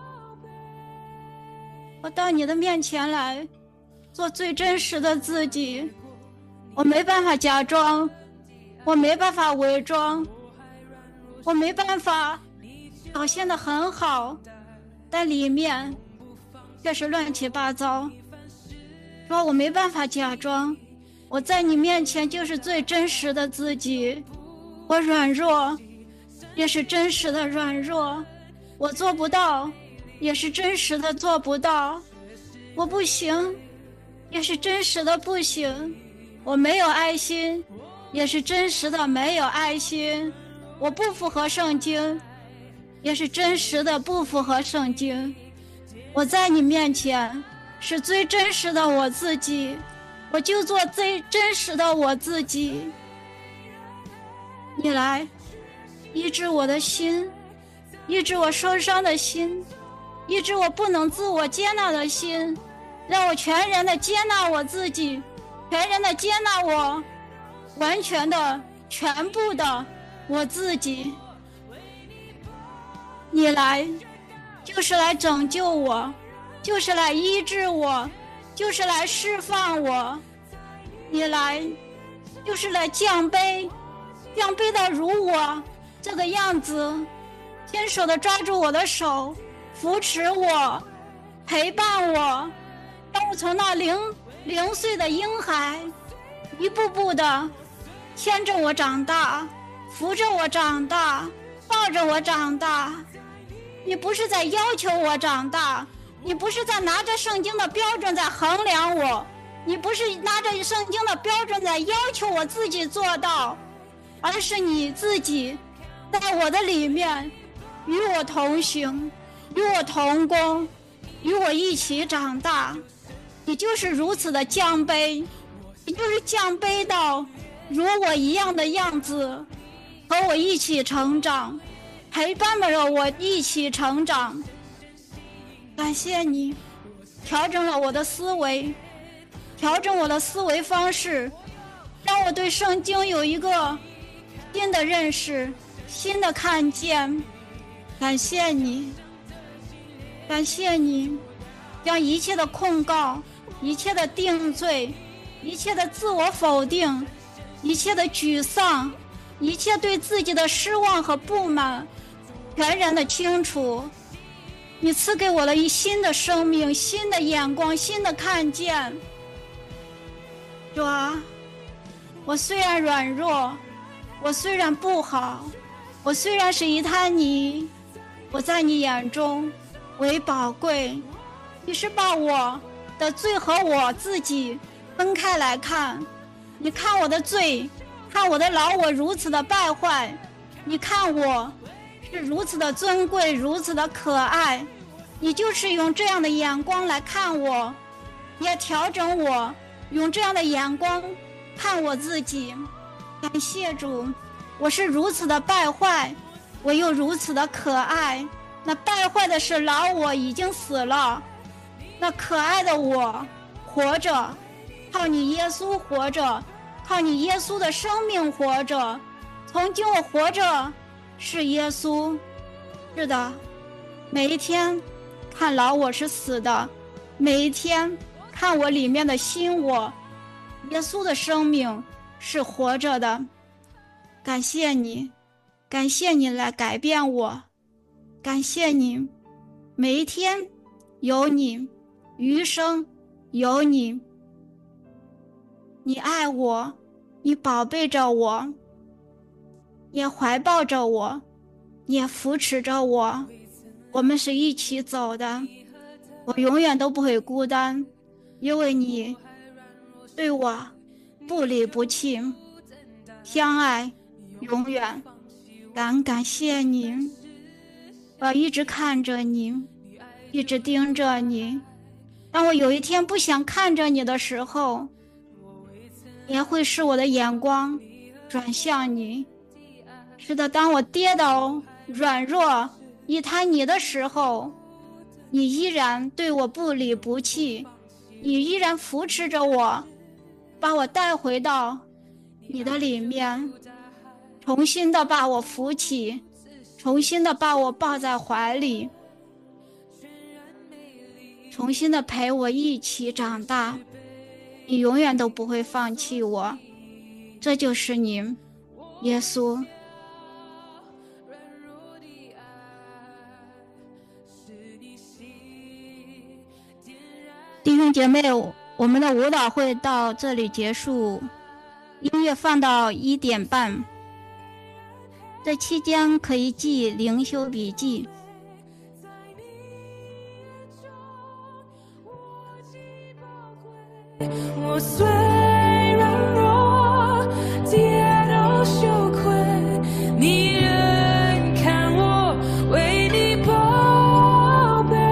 A: 我到你的面前来做最真实的自己。我没办法假装，我没办法伪装，我没办法表现得很好，但里面却是乱七八糟。说我没办法假装，我在你面前就是最真实的自己。我软弱，也是真实的软弱，我做不到，也是真实的做不到，我不行，也是真实的不行，我没有爱心，也是真实的没有爱心，我不符合圣经，也是真实的不符合圣经。我在你面前是最真实的我自己，我就做最真实的我自己。你来医治我的心，医治我受伤的心，医治我不能自我接纳的心，让我全然的接纳我自己，全然的接纳我完全的全部的我自己。你来就是来拯救我，就是来医治我，就是来释放我。你来就是来降卑，降卑的如我这个样子，牵手的抓住我的手，扶持我，陪伴我，让我从那零岁的婴孩一步步的牵着我长大，扶着我长大，抱着我长大。你不是在要求我长大，你不是在拿着圣经的标准在衡量我，你不是拿着圣经的标准在要求我自己做到，而是你自己在我的里面与我同行，与我同工，与我一起长大。你就是如此的降卑，你就是降卑到如我一样的样子，和我一起成长，陪伴着我一起成长。感谢你调整了我的思维，调整我的思维方式，让我对圣经有一个新的认识，新的看见。感谢你，感谢你将一切的控告，一切的定罪，一切的自我否定，一切的沮丧，一切对自己的失望和不满全然的清楚。你赐给我了一新的生命，新的眼光，新的看见。主啊，我虽然软弱，我虽然不好，我虽然是一滩泥，我在你眼中为宝贵。你是把我的罪和我自己分开来看，你看我的罪，看我的老我如此的败坏，你看我是如此的尊贵，如此的可爱，你就是用这样的眼光来看我，也调整我， 用这样的眼光看我自己。感谢主，我是如此的败坏，我又如此的可爱。那败坏的是老我已经死了，那可爱的我活着，靠你耶稣活着，靠你耶稣的生命活着。从今我活着是耶稣。是的，每一天看老我是死的，每一天看我里面的新我，耶稣的生命是活着的。感谢你，感谢你来改变我，感谢你，每一天有你，余生有你。你爱我，你宝贝着我，也怀抱着我，也扶持着我，我们是一起走的。我永远都不会孤单，因为你对我不离不弃，相爱永远。感谢你，我要一直看着你，一直盯着你。当我有一天不想看着你的时候，也会使我的眼光转向你。是的，当我跌倒软弱一滩泥的时候，你依然对我不离不弃，你依然扶持着我，把我带回到你的里面，重新的把我扶起，重新的把我抱在怀里，重新的陪我一起长大。你永远都不会放弃我，这就是你，耶稣。弟兄姐妹，我们的舞蹈会到这里结束，音乐放到1点半，这期间可以记灵修笔记。
F: 我虽软弱，跌倒羞愧，你仍看我为你宝贝。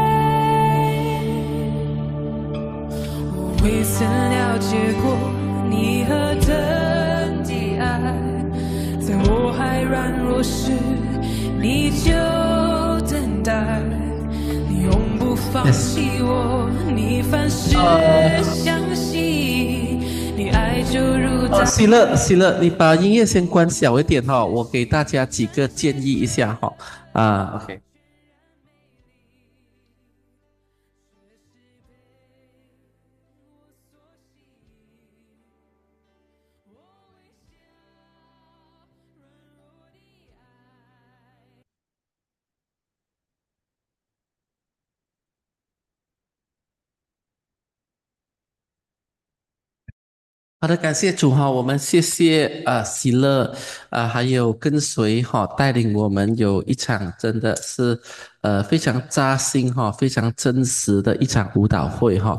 F: 我未曾了解过你何等的爱，在我还软弱时，你就等待，你永不放弃我，你凡事相信，你爱就如在。
H: 希乐，你把音乐先关小一点哈，我给大家几个建议一下哈。OK。好的，感谢主哈，我们谢谢喜乐还有跟随哈，带领我们有一场真的是非常扎心哈，非常真实的一场舞蹈会哈。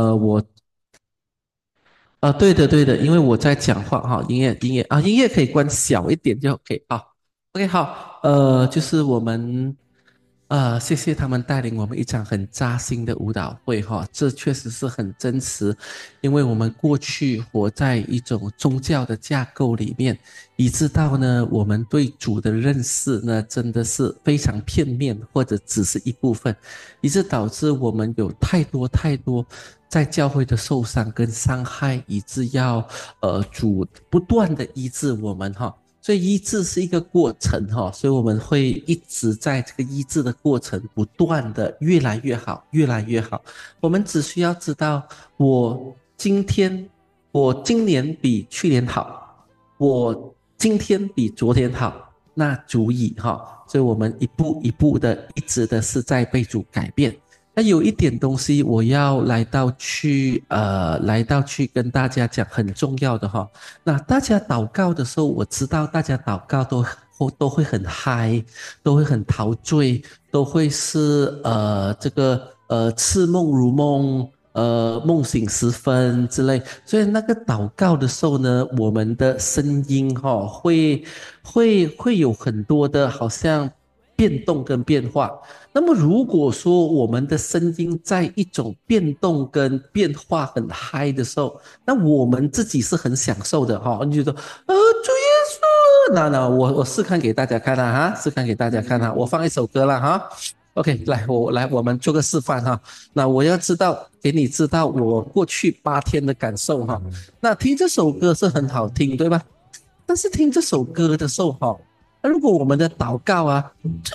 H: 对的，因为我在讲话哈，音乐可以关小一点就 OK 啊。OK 好，就是我们谢谢他们带领我们一场很扎心的舞蹈会哈，这确实是很真实，因为我们过去活在一种宗教的架构里面，以致到呢我们对主的认识呢真的是非常片面，或者只是一部分，以致导致我们有太多在教会的受伤跟伤害，以致要主不断的医治我们哈。所以医治是一个过程哈，所以我们会一直在这个医治的过程不断的越来越好，越来越好。我们只需要知道，我今年比去年好，我今天比昨天好，那足以哈。所以我们一步一步的，一直的是在被主改变。那有一点东西我要来到去跟大家讲很重要的哈。那大家祷告的时候，我知道大家祷告都会很嗨，都会很陶醉，都会是似梦如梦，梦醒时分之类。所以那个祷告的时候呢，我们的声音会有很多的好像变动跟变化。那么如果说我们的声音在一种变动跟变化很嗨的时候，那我们自己是很享受的哈。你就说，主耶稣，那我试看给大家看啊哈，试看给大家看啊，我放一首歌了哈。OK， 我们做个示范哈。那我要给你知道我过去8天的感受哈。那听这首歌是很好听，对吧？但是听这首歌的时候哈，如果我们的祷告啊，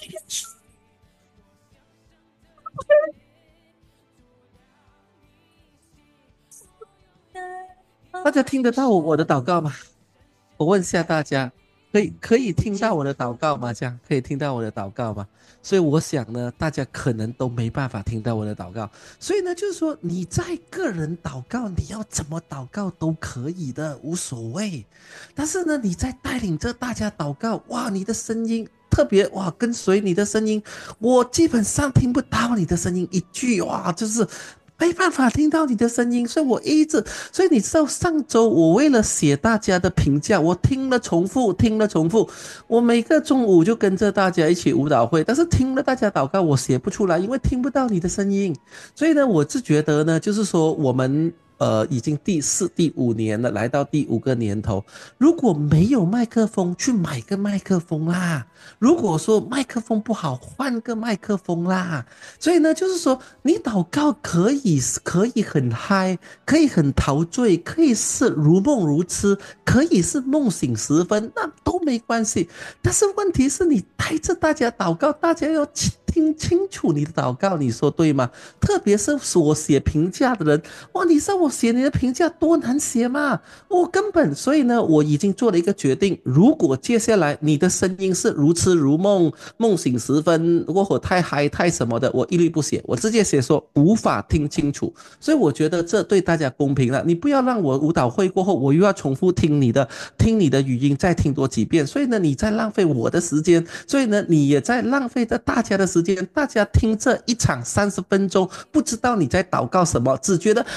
H: 大家听得到我的祷告吗？我问一下大家，可以听到我的祷告吗？这样可以听到我的祷告吗？所以我想呢，大家可能都没办法听到我的祷告。所以呢，就是说你在个人祷告，你要怎么祷告都可以的，无所谓。但是呢，你在带领着大家祷告，哇，你的声音特别哇，跟随你的声音，我基本上听不到你的声音一句，哇，就是没办法听到你的声音，所以所以你知道上周我为了写大家的评价，我听了重复，我每个中午就跟着大家一起舞蹈会，但是听了大家祷告我写不出来，因为听不到你的声音。所以呢，我是觉得呢，就是说我们已经第4、第5年了，来到第5个年头。如果没有麦克风，去买个麦克风啦。如果说麦克风不好，换个麦克风啦。所以呢，就是说你祷告可以很嗨，可以很陶醉，可以是如梦如痴，可以是梦醒时分，那都没关系。但是问题是你带着大家祷告，大家要听清楚你的祷告，你说对吗？特别是我写评价的人，哇，你知道我写你的评价多难写吗？我根本，所以呢，我已经做了一个决定，如果接下来你的声音是如痴如梦，梦醒时分，如果太嗨太什么的，我一律不写，我直接写说无法听清楚。所以我觉得这对大家公平了，你不要让我舞蹈会过后我又要重复听你的语音再听多几遍，所以呢你在浪费我的时间，所以呢你也在浪费着大家的时间，大家听这一场30分钟不知道你在祷告什么，只觉得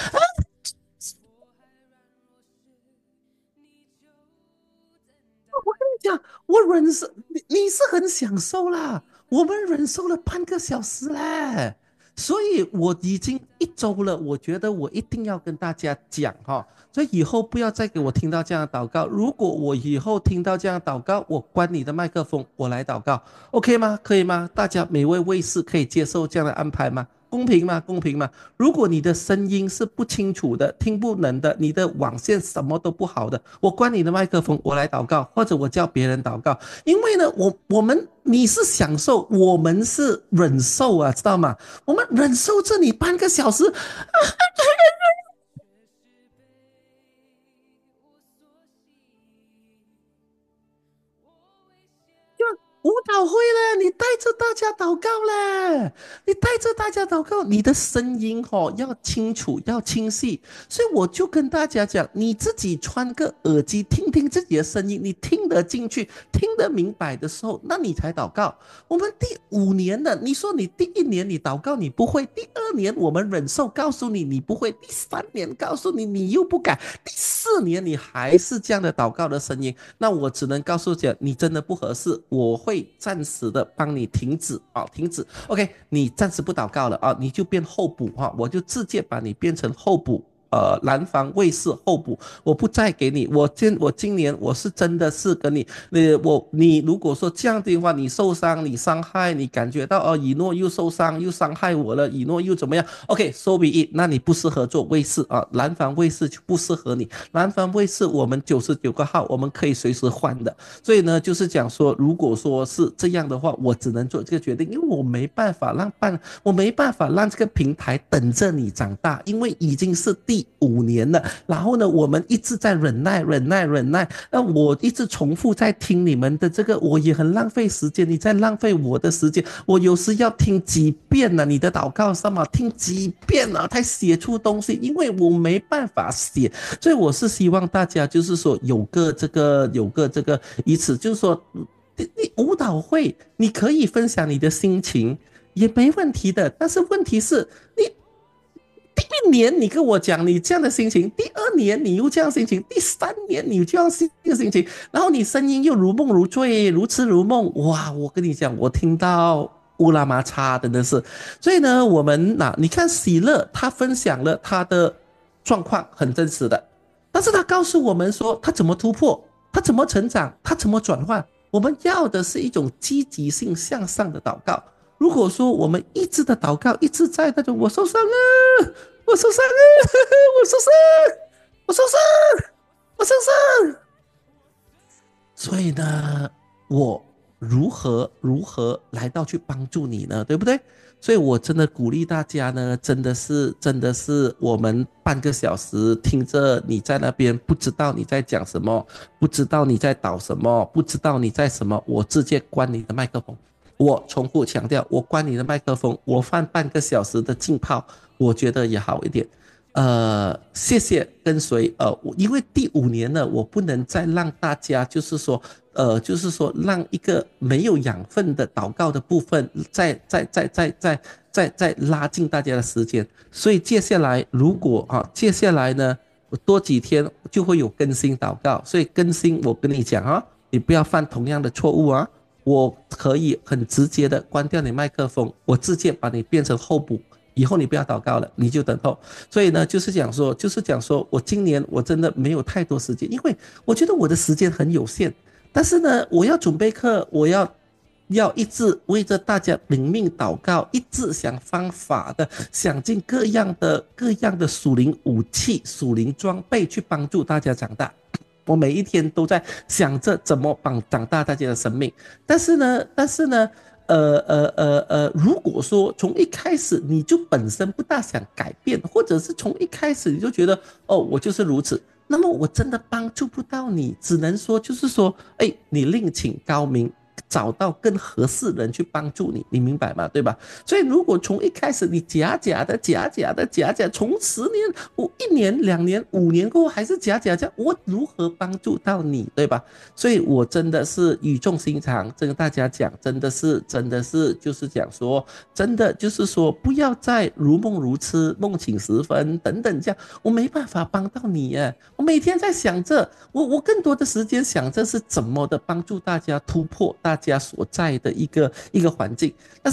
H: 我跟你讲，我忍受你是很享受啦，我们忍受了半个小时嘞，所以我已经1周了，我觉得我一定要跟大家讲哈，所以以后不要再给我听到这样的祷告。如果我以后听到这样的祷告，我关你的麦克风，我来祷告 ，OK 吗？可以吗？大家每位卫士可以接受这样的安排吗？公平吗？公平吗？如果你的声音是不清楚的，听不能的，你的网线什么都不好的，我关你的麦克风，我来祷告，或者我叫别人祷告。因为呢，你是享受，我们是忍受啊，知道吗？我们忍受这你半个小时。舞蹈会了，你带着大家祷告了，你带着大家祷告，你的声音要清楚，要清晰。所以我就跟大家讲，你自己穿个耳机听听自己的声音，你听得进去，听得明白的时候，那你才祷告。我们第5年了，你说你第1年你祷告你不会，第2年我们忍受告诉你你不会，第3年告诉你你又不改，第4年你还是这样的祷告的声音，那我只能告诉你，你真的不合适，我会暂时的帮你停止啊，停止。OK， 你暂时不祷告了啊，你就变候补啊，我就直接把你变成候补。蓝防卫士候补，我不再给你。我今年我是真的是跟你如果说这样的话，你受伤，你伤害，你感觉到以诺又受伤又伤害我了，以诺又怎么样 ？OK，so be it， 那你不适合做卫士啊，蓝防卫士就不适合你。蓝防卫士我们99个号，我们可以随时换的。所以呢，就是讲说，如果说是这样的话，我只能做这个决定，因为我没办法让这个平台等着你长大，因为已经是第5年了，然后呢，我们一直在忍耐，那我一直重复在听你们的这个，我也很浪费时间，你在浪费我的时间，我有时要听几遍了你的祷告什么，听几遍了才写出东西，因为我没办法写，所以我是希望大家就是说有个这个以此就是说，你舞蹈会你可以分享你的心情也没问题的，但是问题是你第一年你跟我讲你这样的心情，第二年你又这样心情，第三年你又这样心情，然后你声音又如梦如醉，如痴如梦，哇！我跟你讲，我听到乌拉麻叉，真的是。所以呢，我们你看喜乐，他分享了他的状况，很真实的，但是他告诉我们说他怎么突破，他怎么成长，他怎么转换。我们要的是一种积极性向上的祷告。如果说我们一直的祷告，一直在那种我受伤了，我受伤了，我受伤，我受伤，我受伤，所以呢，我如何来到去帮助你呢？对不对？所以我真的鼓励大家呢，真的是我们半个小时听着你在那边不知道你在讲什么，不知道你在祷什么，不知道你在什么，我直接关你的麦克风。我重复强调，我关你的麦克风，我放半个小时的浸泡，我觉得也好一点。谢谢跟随。因为第5年了，我不能再让大家就是说让一个没有养分的祷告的部分再拉近大家的时间。所以接下来接下来呢，多几天就会有更新祷告。所以更新，我跟你讲你不要犯同样的错误啊。我可以很直接的关掉你麦克风，我直接把你变成候补，以后你不要祷告了，你就等候。所以呢，就是讲说我今年我真的没有太多时间，因为我觉得我的时间很有限。但是呢，我要准备课，我要一直为着大家领命祷告，一直想方法的想尽各样的属灵武器、属灵装备去帮助大家长大。我每一天都在想着怎么长大大家的生命。但是呢，如果说从一开始你就本身不大想改变，或者是从一开始你就觉得我就是如此，那么我真的帮助不到你，只能说就是说，你另请高明，找到更合适人去帮助你，你明白吗？对吧？所以如果从一开始你假假的，从10年、1年、2年、5年过后还是假，我如何帮助到你？对吧？所以我真的是语重心长跟大家讲，真的是就是讲说，真的就是说，不要再如梦如痴、梦醒时分等等这样，我没办法帮到你耶。我每天在想着，我更多的时间想着是怎么的帮助大家突破大家所在的一个环境。但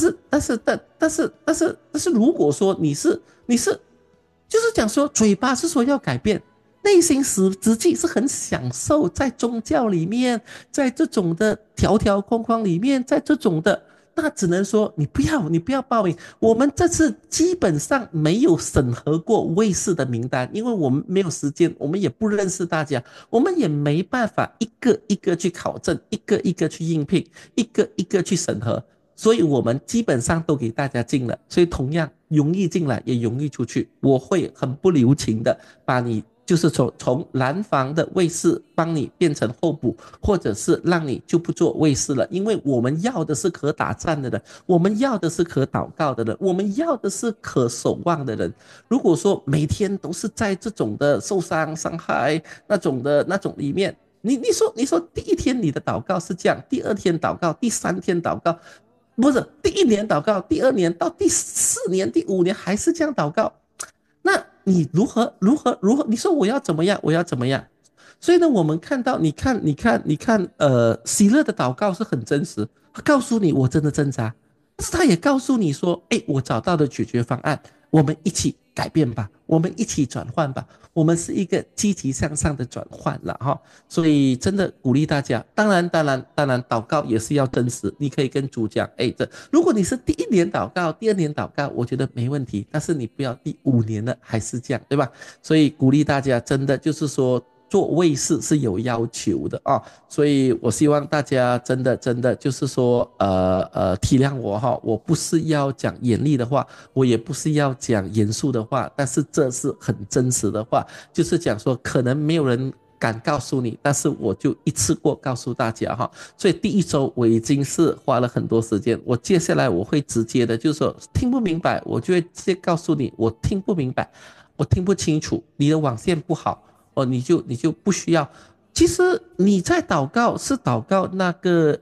H: 是如果说你是就是讲说嘴巴是说要改变，内心实际是很享受在宗教里面，在这种的条条框框里面，在这种的，那只能说你不要报名。我们这次基本上没有审核过卫视的名单，因为我们没有时间，我们也不认识大家，我们也没办法一个一个去考证，一个一个去应聘，一个一个去审核，所以我们基本上都给大家进了。所以同样容易进来也容易出去，我会很不留情的把你就是从蓝房的卫士帮你变成候补，或者是让你就不做卫士了。因为我们要的是可打战的人，我们要的是可祷告的人，我们要的是可守望的人。如果说每天都是在这种的受伤伤害那种里面，你说第一天你的祷告是这样，第二天祷告，第3天祷告，不是第1年祷告，第2年到第4年、第5年还是这样祷告，那你如何？你说我要怎么样？所以呢，我们看到，你看，喜乐的祷告是很真实，他告诉你我真的挣扎，但是他也告诉你说，我找到了解决方案，我们一起改变吧，我们一起转换吧，我们是一个积极向上的转换了哈。所以真的鼓励大家，当然，祷告也是要真实，你可以跟主讲，如果你是第1年祷告，第2年祷告，我觉得没问题，但是你不要第5年了还是这样，对吧？所以鼓励大家，真的就是说，做卫士是有要求的啊，所以我希望大家真的就是说体谅我哈，我不是要讲严厉的话，我也不是要讲严肃的话，但是这是很真实的话，就是讲说可能没有人敢告诉你，但是我就一次过告诉大家哈。所以第1周我已经是花了很多时间，我接下来我会直接的，就是说听不明白，我就会直接告诉你，我听不明白，我听不清楚，你的网线不好。你就不需要。其实你在祷告是祷告那个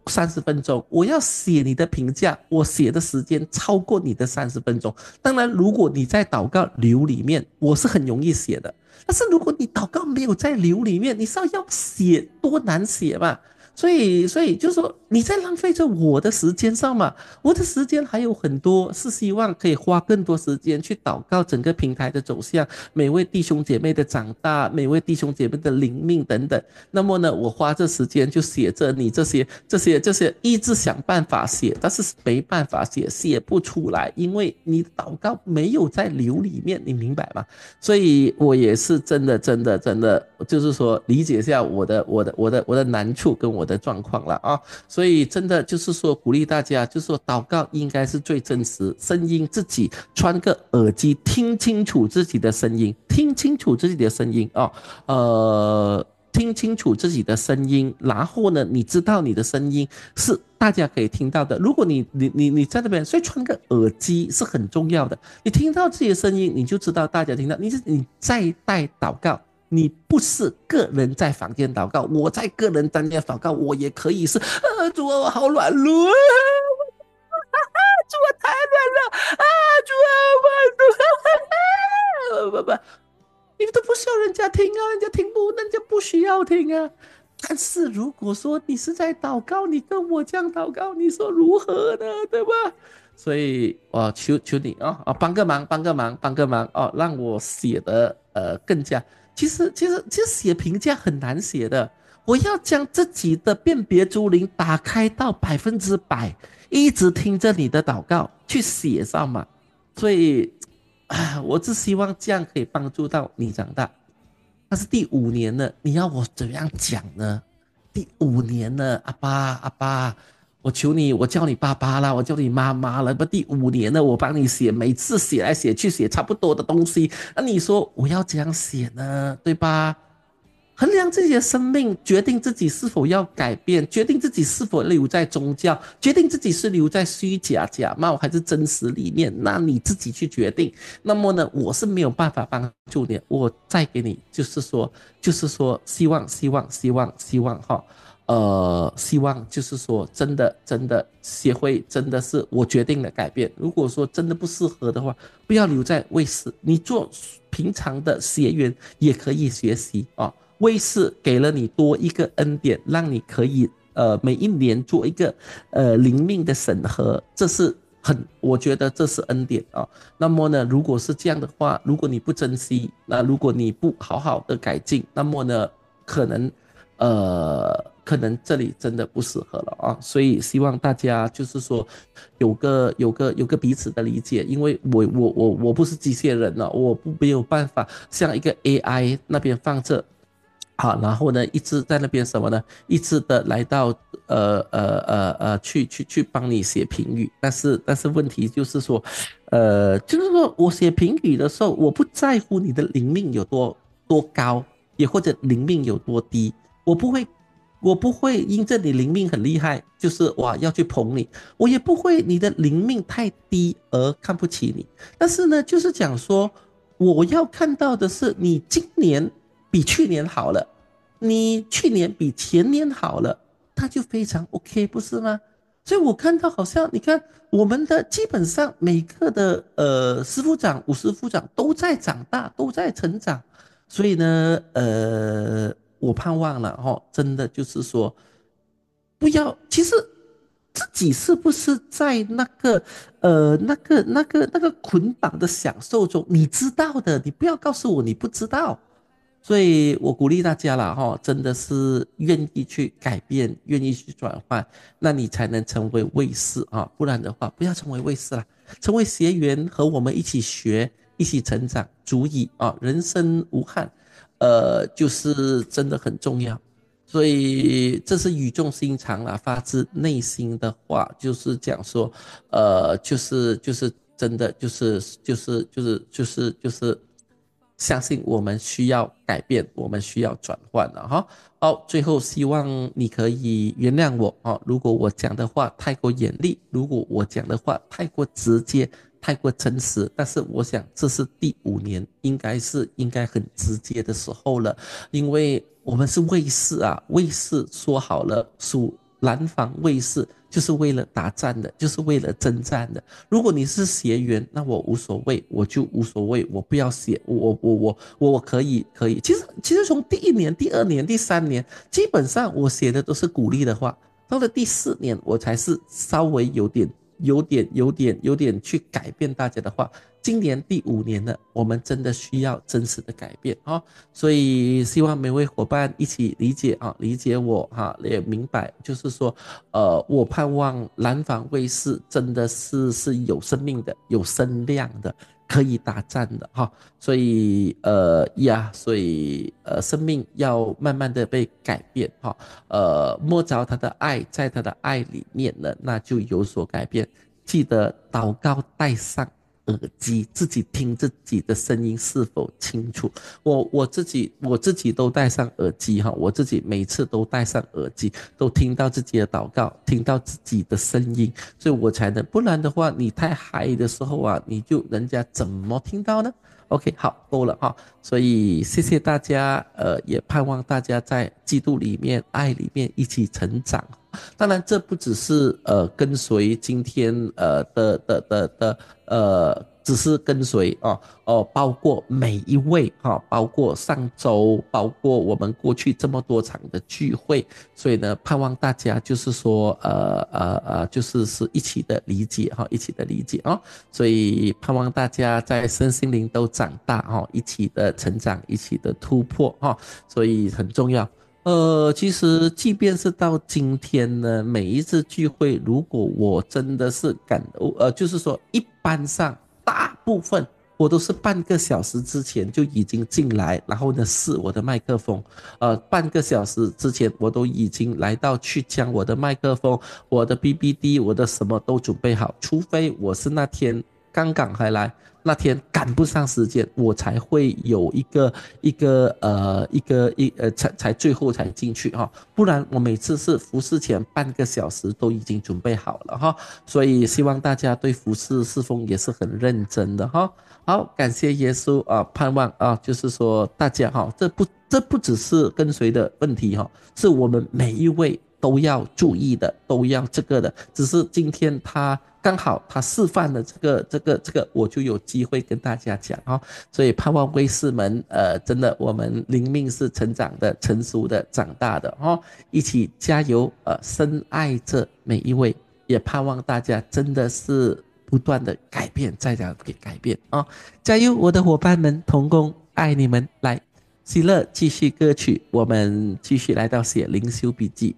H: 30分钟，我要写你的评价，我写的时间超过你的30分钟。当然，如果你在祷告流里面，我是很容易写的。但是如果你祷告没有在流里面，你知道要写多难写嘛？所以就是说你在浪费着我的时间上嘛，我的时间还有很多，是希望可以花更多时间去祷告整个平台的走向，每位弟兄姐妹的长大，每位弟兄姐妹的灵命等等。那么呢，我花这时间就写着你这些，一直想办法写，但是没办法写不出来，因为你祷告没有在流里面，你明白吗？所以我也是真的，就是说理解一下我的难处跟我的状况了啊。所以真的就是说鼓励大家，就是说祷告应该是最真实，声音自己穿个耳机听清楚自己的声音，听清楚自己的声音啊，听清楚自己的声音，然后呢，你知道你的声音是大家可以听到的。如果你在那边，所以穿个耳机是很重要的。你听到自己的声音，你就知道大家听到。你在带祷告，你不是个人在房间祷告，我在个人单间祷告，我也可以是主啊，我好软弱啊，主啊，太软了啊，主啊，不。你都不需要人家听啊，人家不需要听啊。但是如果说你是在祷告，你跟我这样祷告，你说如何呢？对吧？所以求你帮个忙让我写的更加。其实写评价很难写的，我要将自己的辨别诸灵打开到100%，一直听着你的祷告去写上嘛。所以我只希望这样可以帮助到你长大。但是第5年了，你要我怎样讲呢？第5年了，阿爸，我求你，我叫你爸爸了，我叫你妈妈了，第5年了，我帮你写，每次写来写去写差不多的东西，那你说我要怎样写呢？对吧？衡量自己的生命，决定自己是否要改变，决定自己是否留在宗教，决定自己是留在虚假假冒还是真实里面，那你自己去决定。那么呢，我是没有办法帮助你，我再给你就是说希望哈，希望就是说真的协会真的是我决定了改变。如果说真的不适合的话，不要留在卫视，你做平常的学员也可以学习啊。卫视给了你多一个恩典，让你可以每一年做一个灵命的审核，这是我觉得这是恩典啊。那么呢，如果是这样的话，如果你不珍惜，那如果你不好好的改进，那么呢，可能这里真的不适合了啊。所以希望大家就是说有个彼此的理解，因为我不是机械人了，我没有办法像一个 AI 那边放着。好，然后呢，一直在那边什么呢？一直的来到去帮你写评语，但是问题就是说，我写评语的时候，我不在乎你的灵命有多高，也或者灵命有多低，我不会因着你灵命很厉害，就是要去捧你，我也不会你的灵命太低而看不起你。但是呢，就是讲说，我要看到的是你今年比去年好了，你去年比前年好了，那就非常 OK， 不是吗？所以我看到好像你看我们的基本上每个的师父长、五师父长都在长大，都在成长。所以呢我盼望了真的就是说不要，其实自己是不是在那个捆绑的享受中，你知道的，你不要告诉我你不知道。所以我鼓励大家啦真的是愿意去改变，愿意去转换，那你才能成为卫士啊，不然的话不要成为卫士啦，成为学员和我们一起学，一起成长，足以啊，人生无憾，就是真的很重要。所以这是语重心长啦，发自内心的话，就是讲说，就是真的就是相信我们需要改变，我们需要转换了哈。好，最后希望你可以原谅我如果我讲的话太过严厉，如果我讲的话太过直接，太过真实，但是我想这是第5年，应该很直接的时候了，因为我们是卫士啊，卫士说好了属蓝防卫士就是为了打战的，就是为了征战的。如果你是学员，那我无所谓，我就无所谓，我不要写，我可以。其实从第1年、第2年、第3年，基本上我写的都是鼓励的话，到了第4年，我才是稍微有点去改变大家的话。今年第5年了，我们真的需要真实的改变啊！所以希望每位伙伴一起理解啊，理解我哈，也明白，就是说，我盼望蓝防卫士真的是有生命的，有声量的，可以打战的哈。所以所以生命要慢慢的被改变哈。摸着他的爱，在他的爱里面呢，那就有所改变。记得祷告带上耳机，自己听自己的声音是否清楚。我自己都戴上耳机哈，我自己每次都戴上耳机，都听到自己的祷告，听到自己的声音，所以我才能。不然的话，你太嗨的时候啊，人家怎么听到呢？OK， 好，够了哈。所以谢谢大家，也盼望大家在基督里面、爱里面一起成长。当然，这不只是跟随今天只是跟随包括每一位包括上周，包括我们过去这么多场的聚会，所以呢，盼望大家就是说是一起的理解一起的理解所以盼望大家在身心灵都长大一起的成长，一起的突破所以很重要。其实即便是到今天呢，每一次聚会，如果我真的是就是说一般上大部分我都是半个小时之前就已经进来，然后呢试我的麦克风，半个小时之前我都已经来到去将我的麦克风、我的 BBD、我的什么都准备好，除非我是那天刚赶回来，那天赶不上时间，我才会有才最后才进去不然我每次是服事前半个小时都已经准备好了所以希望大家对服事侍奉也是很认真的好，感谢耶稣盼望就是说大家这不只是跟随的问题是我们每一位都要注意的，都要这个的。只是今天他刚好他示范了这个，我就有机会跟大家讲所以盼望卫士们真的我们灵命是成长的、成熟的、长大的一起加油深爱着每一位，也盼望大家真的是不断的改变，再这样给改变加油，我的伙伴们，同工爱你们。来，喜乐继续歌曲，我们继续来到写灵修笔记。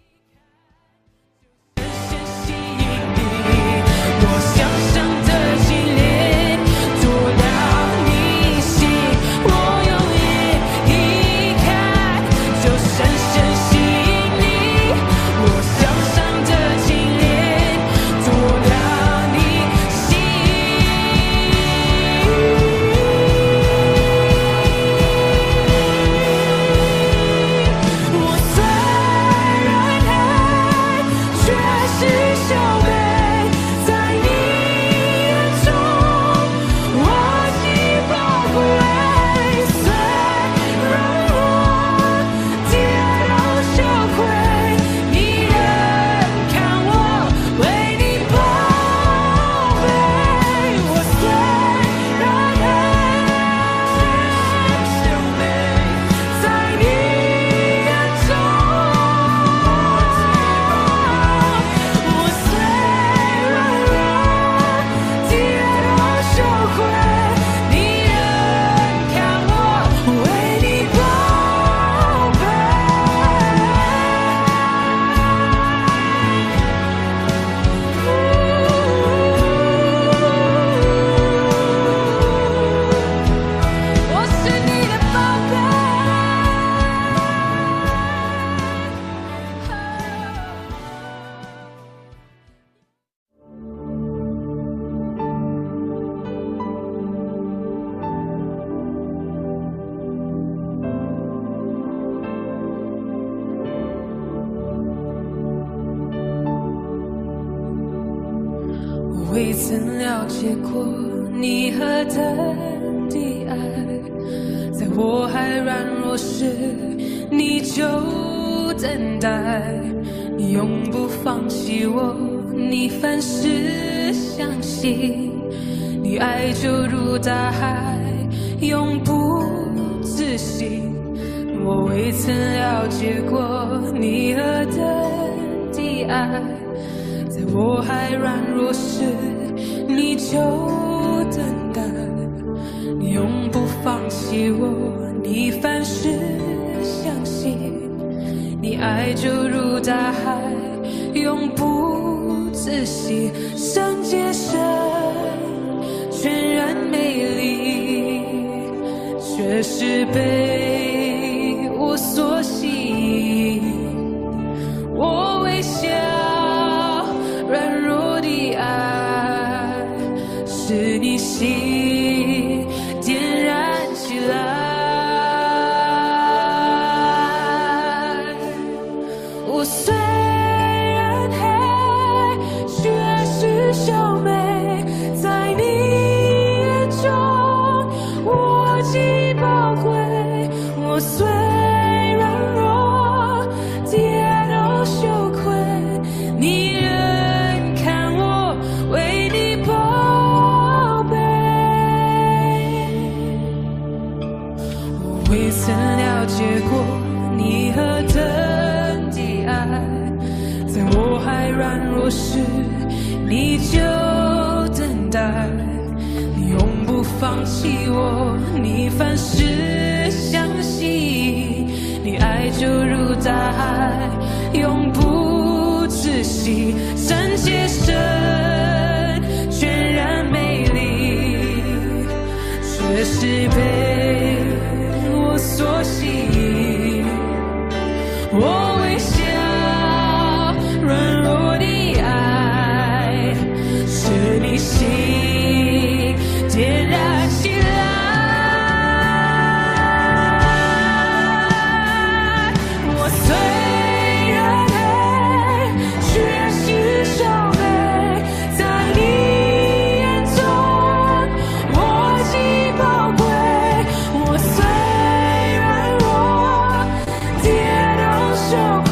F: 未曾了解过你何等的爱，在我还软弱时你就等待， 你永不放弃我，你凡事相信，你爱就如大海，永不自息。我未曾了解过你何等的爱，在我还软弱时，你就等待。你永不放弃我，你凡事相信，你爱就如大海，永不自息。圣洁神，全然美丽，却是被我所吸引。我微笑软弱的爱，使你心点燃起来。我虽然黑，却是秀美，在你眼中我极宝贵。我虽软弱，跌倒羞愧，你仍看我为你宝贝。我未曾了解过你何等的爱，在我还软弱时，你就等待。你永不放弃我，你凡事相信，你爱就如大海，永不自息。圣洁神，全然美丽，却是被我所吸引。我微笑软弱的爱，使你心点燃起来。我虽然黑，却是秀美，在你眼中我极宝贵。我虽软弱，跌倒羞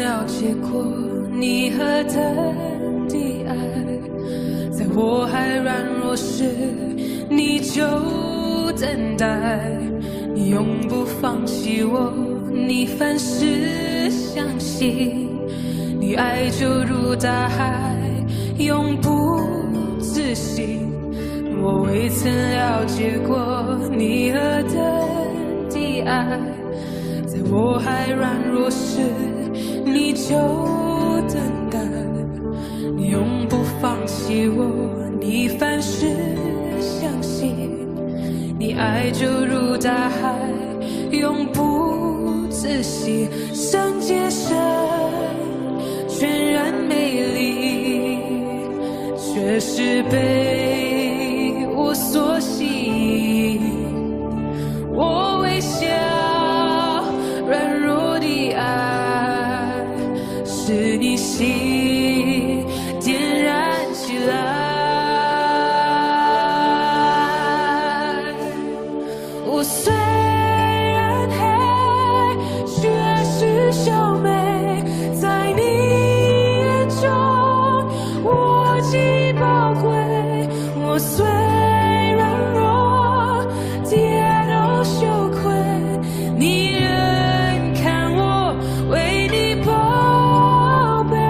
G: 了解过你何等的爱，在我还软弱时，你就等待，你永不放弃我，你凡事相信，你爱就如大海，永不止息。我未曾了解过你何等的爱，在我还软弱时，你就等待，你永不放弃我，你凡事相信，你爱就如大海，永不止息。圣洁神全然美丽，却是被我所吸引。我微笑软弱的爱，使你心点燃起来。我虽然黑，却是秀美，在你眼中我极宝贵。我虽软弱，跌倒羞愧，你仍看我为你宝贝。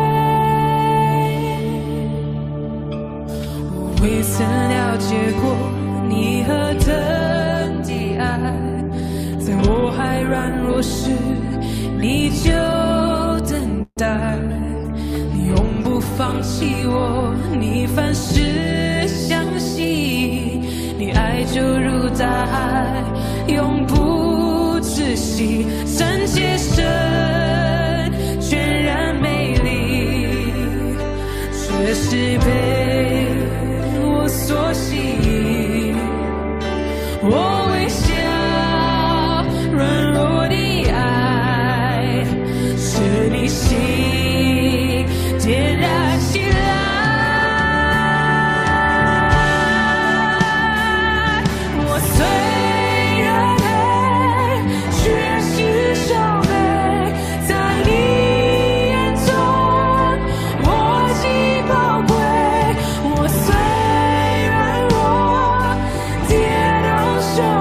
G: 我未曾了解过你何等的爱，在我还软弱时，你就等待，你永不放弃我，你凡事相信，你爱就如大海，永不止息。圣洁神全然美丽，却是被我所吸引。我微笑软弱的爱，使你心点燃起来。我虽然黑，却是秀美，在你眼中我极宝贵。我虽然弱，跌倒羞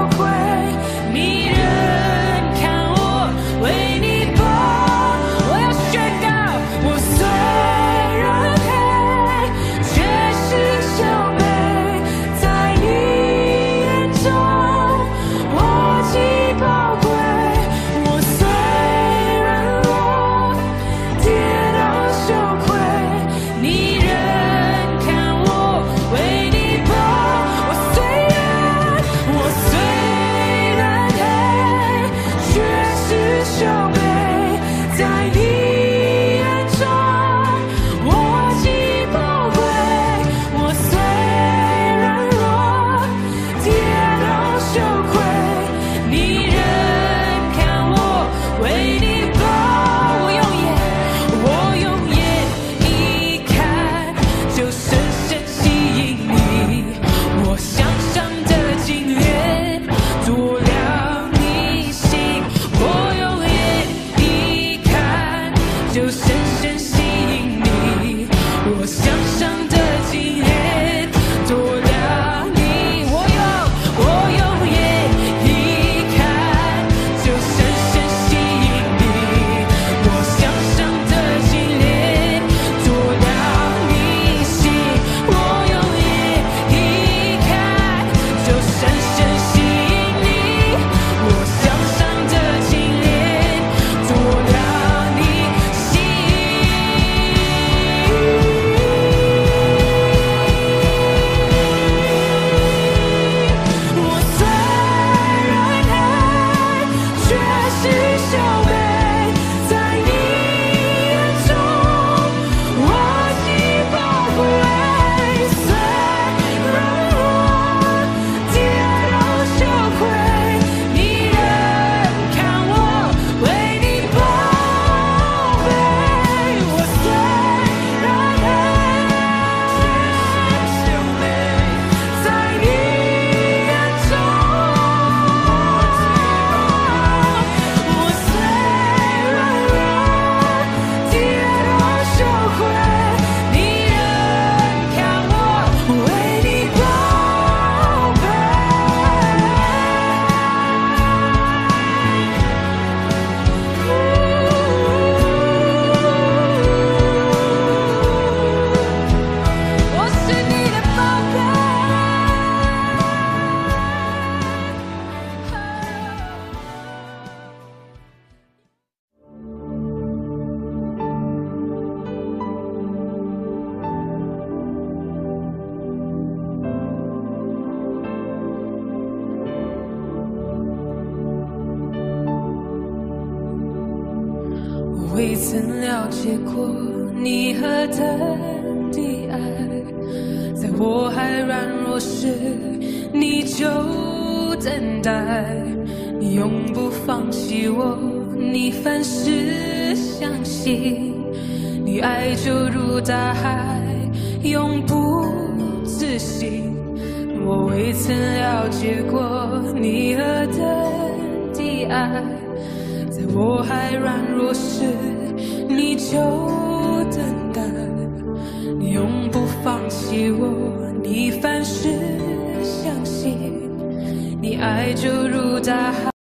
F: 曾了解过你何等的爱，在我还软弱时，你就等待，你永不放弃我，你凡事相信，你爱就如大海，永不自息。我未曾了解过你何等的爱，在我还软弱时，你就等待，你永不放弃我，你凡事相信，你爱就如大海。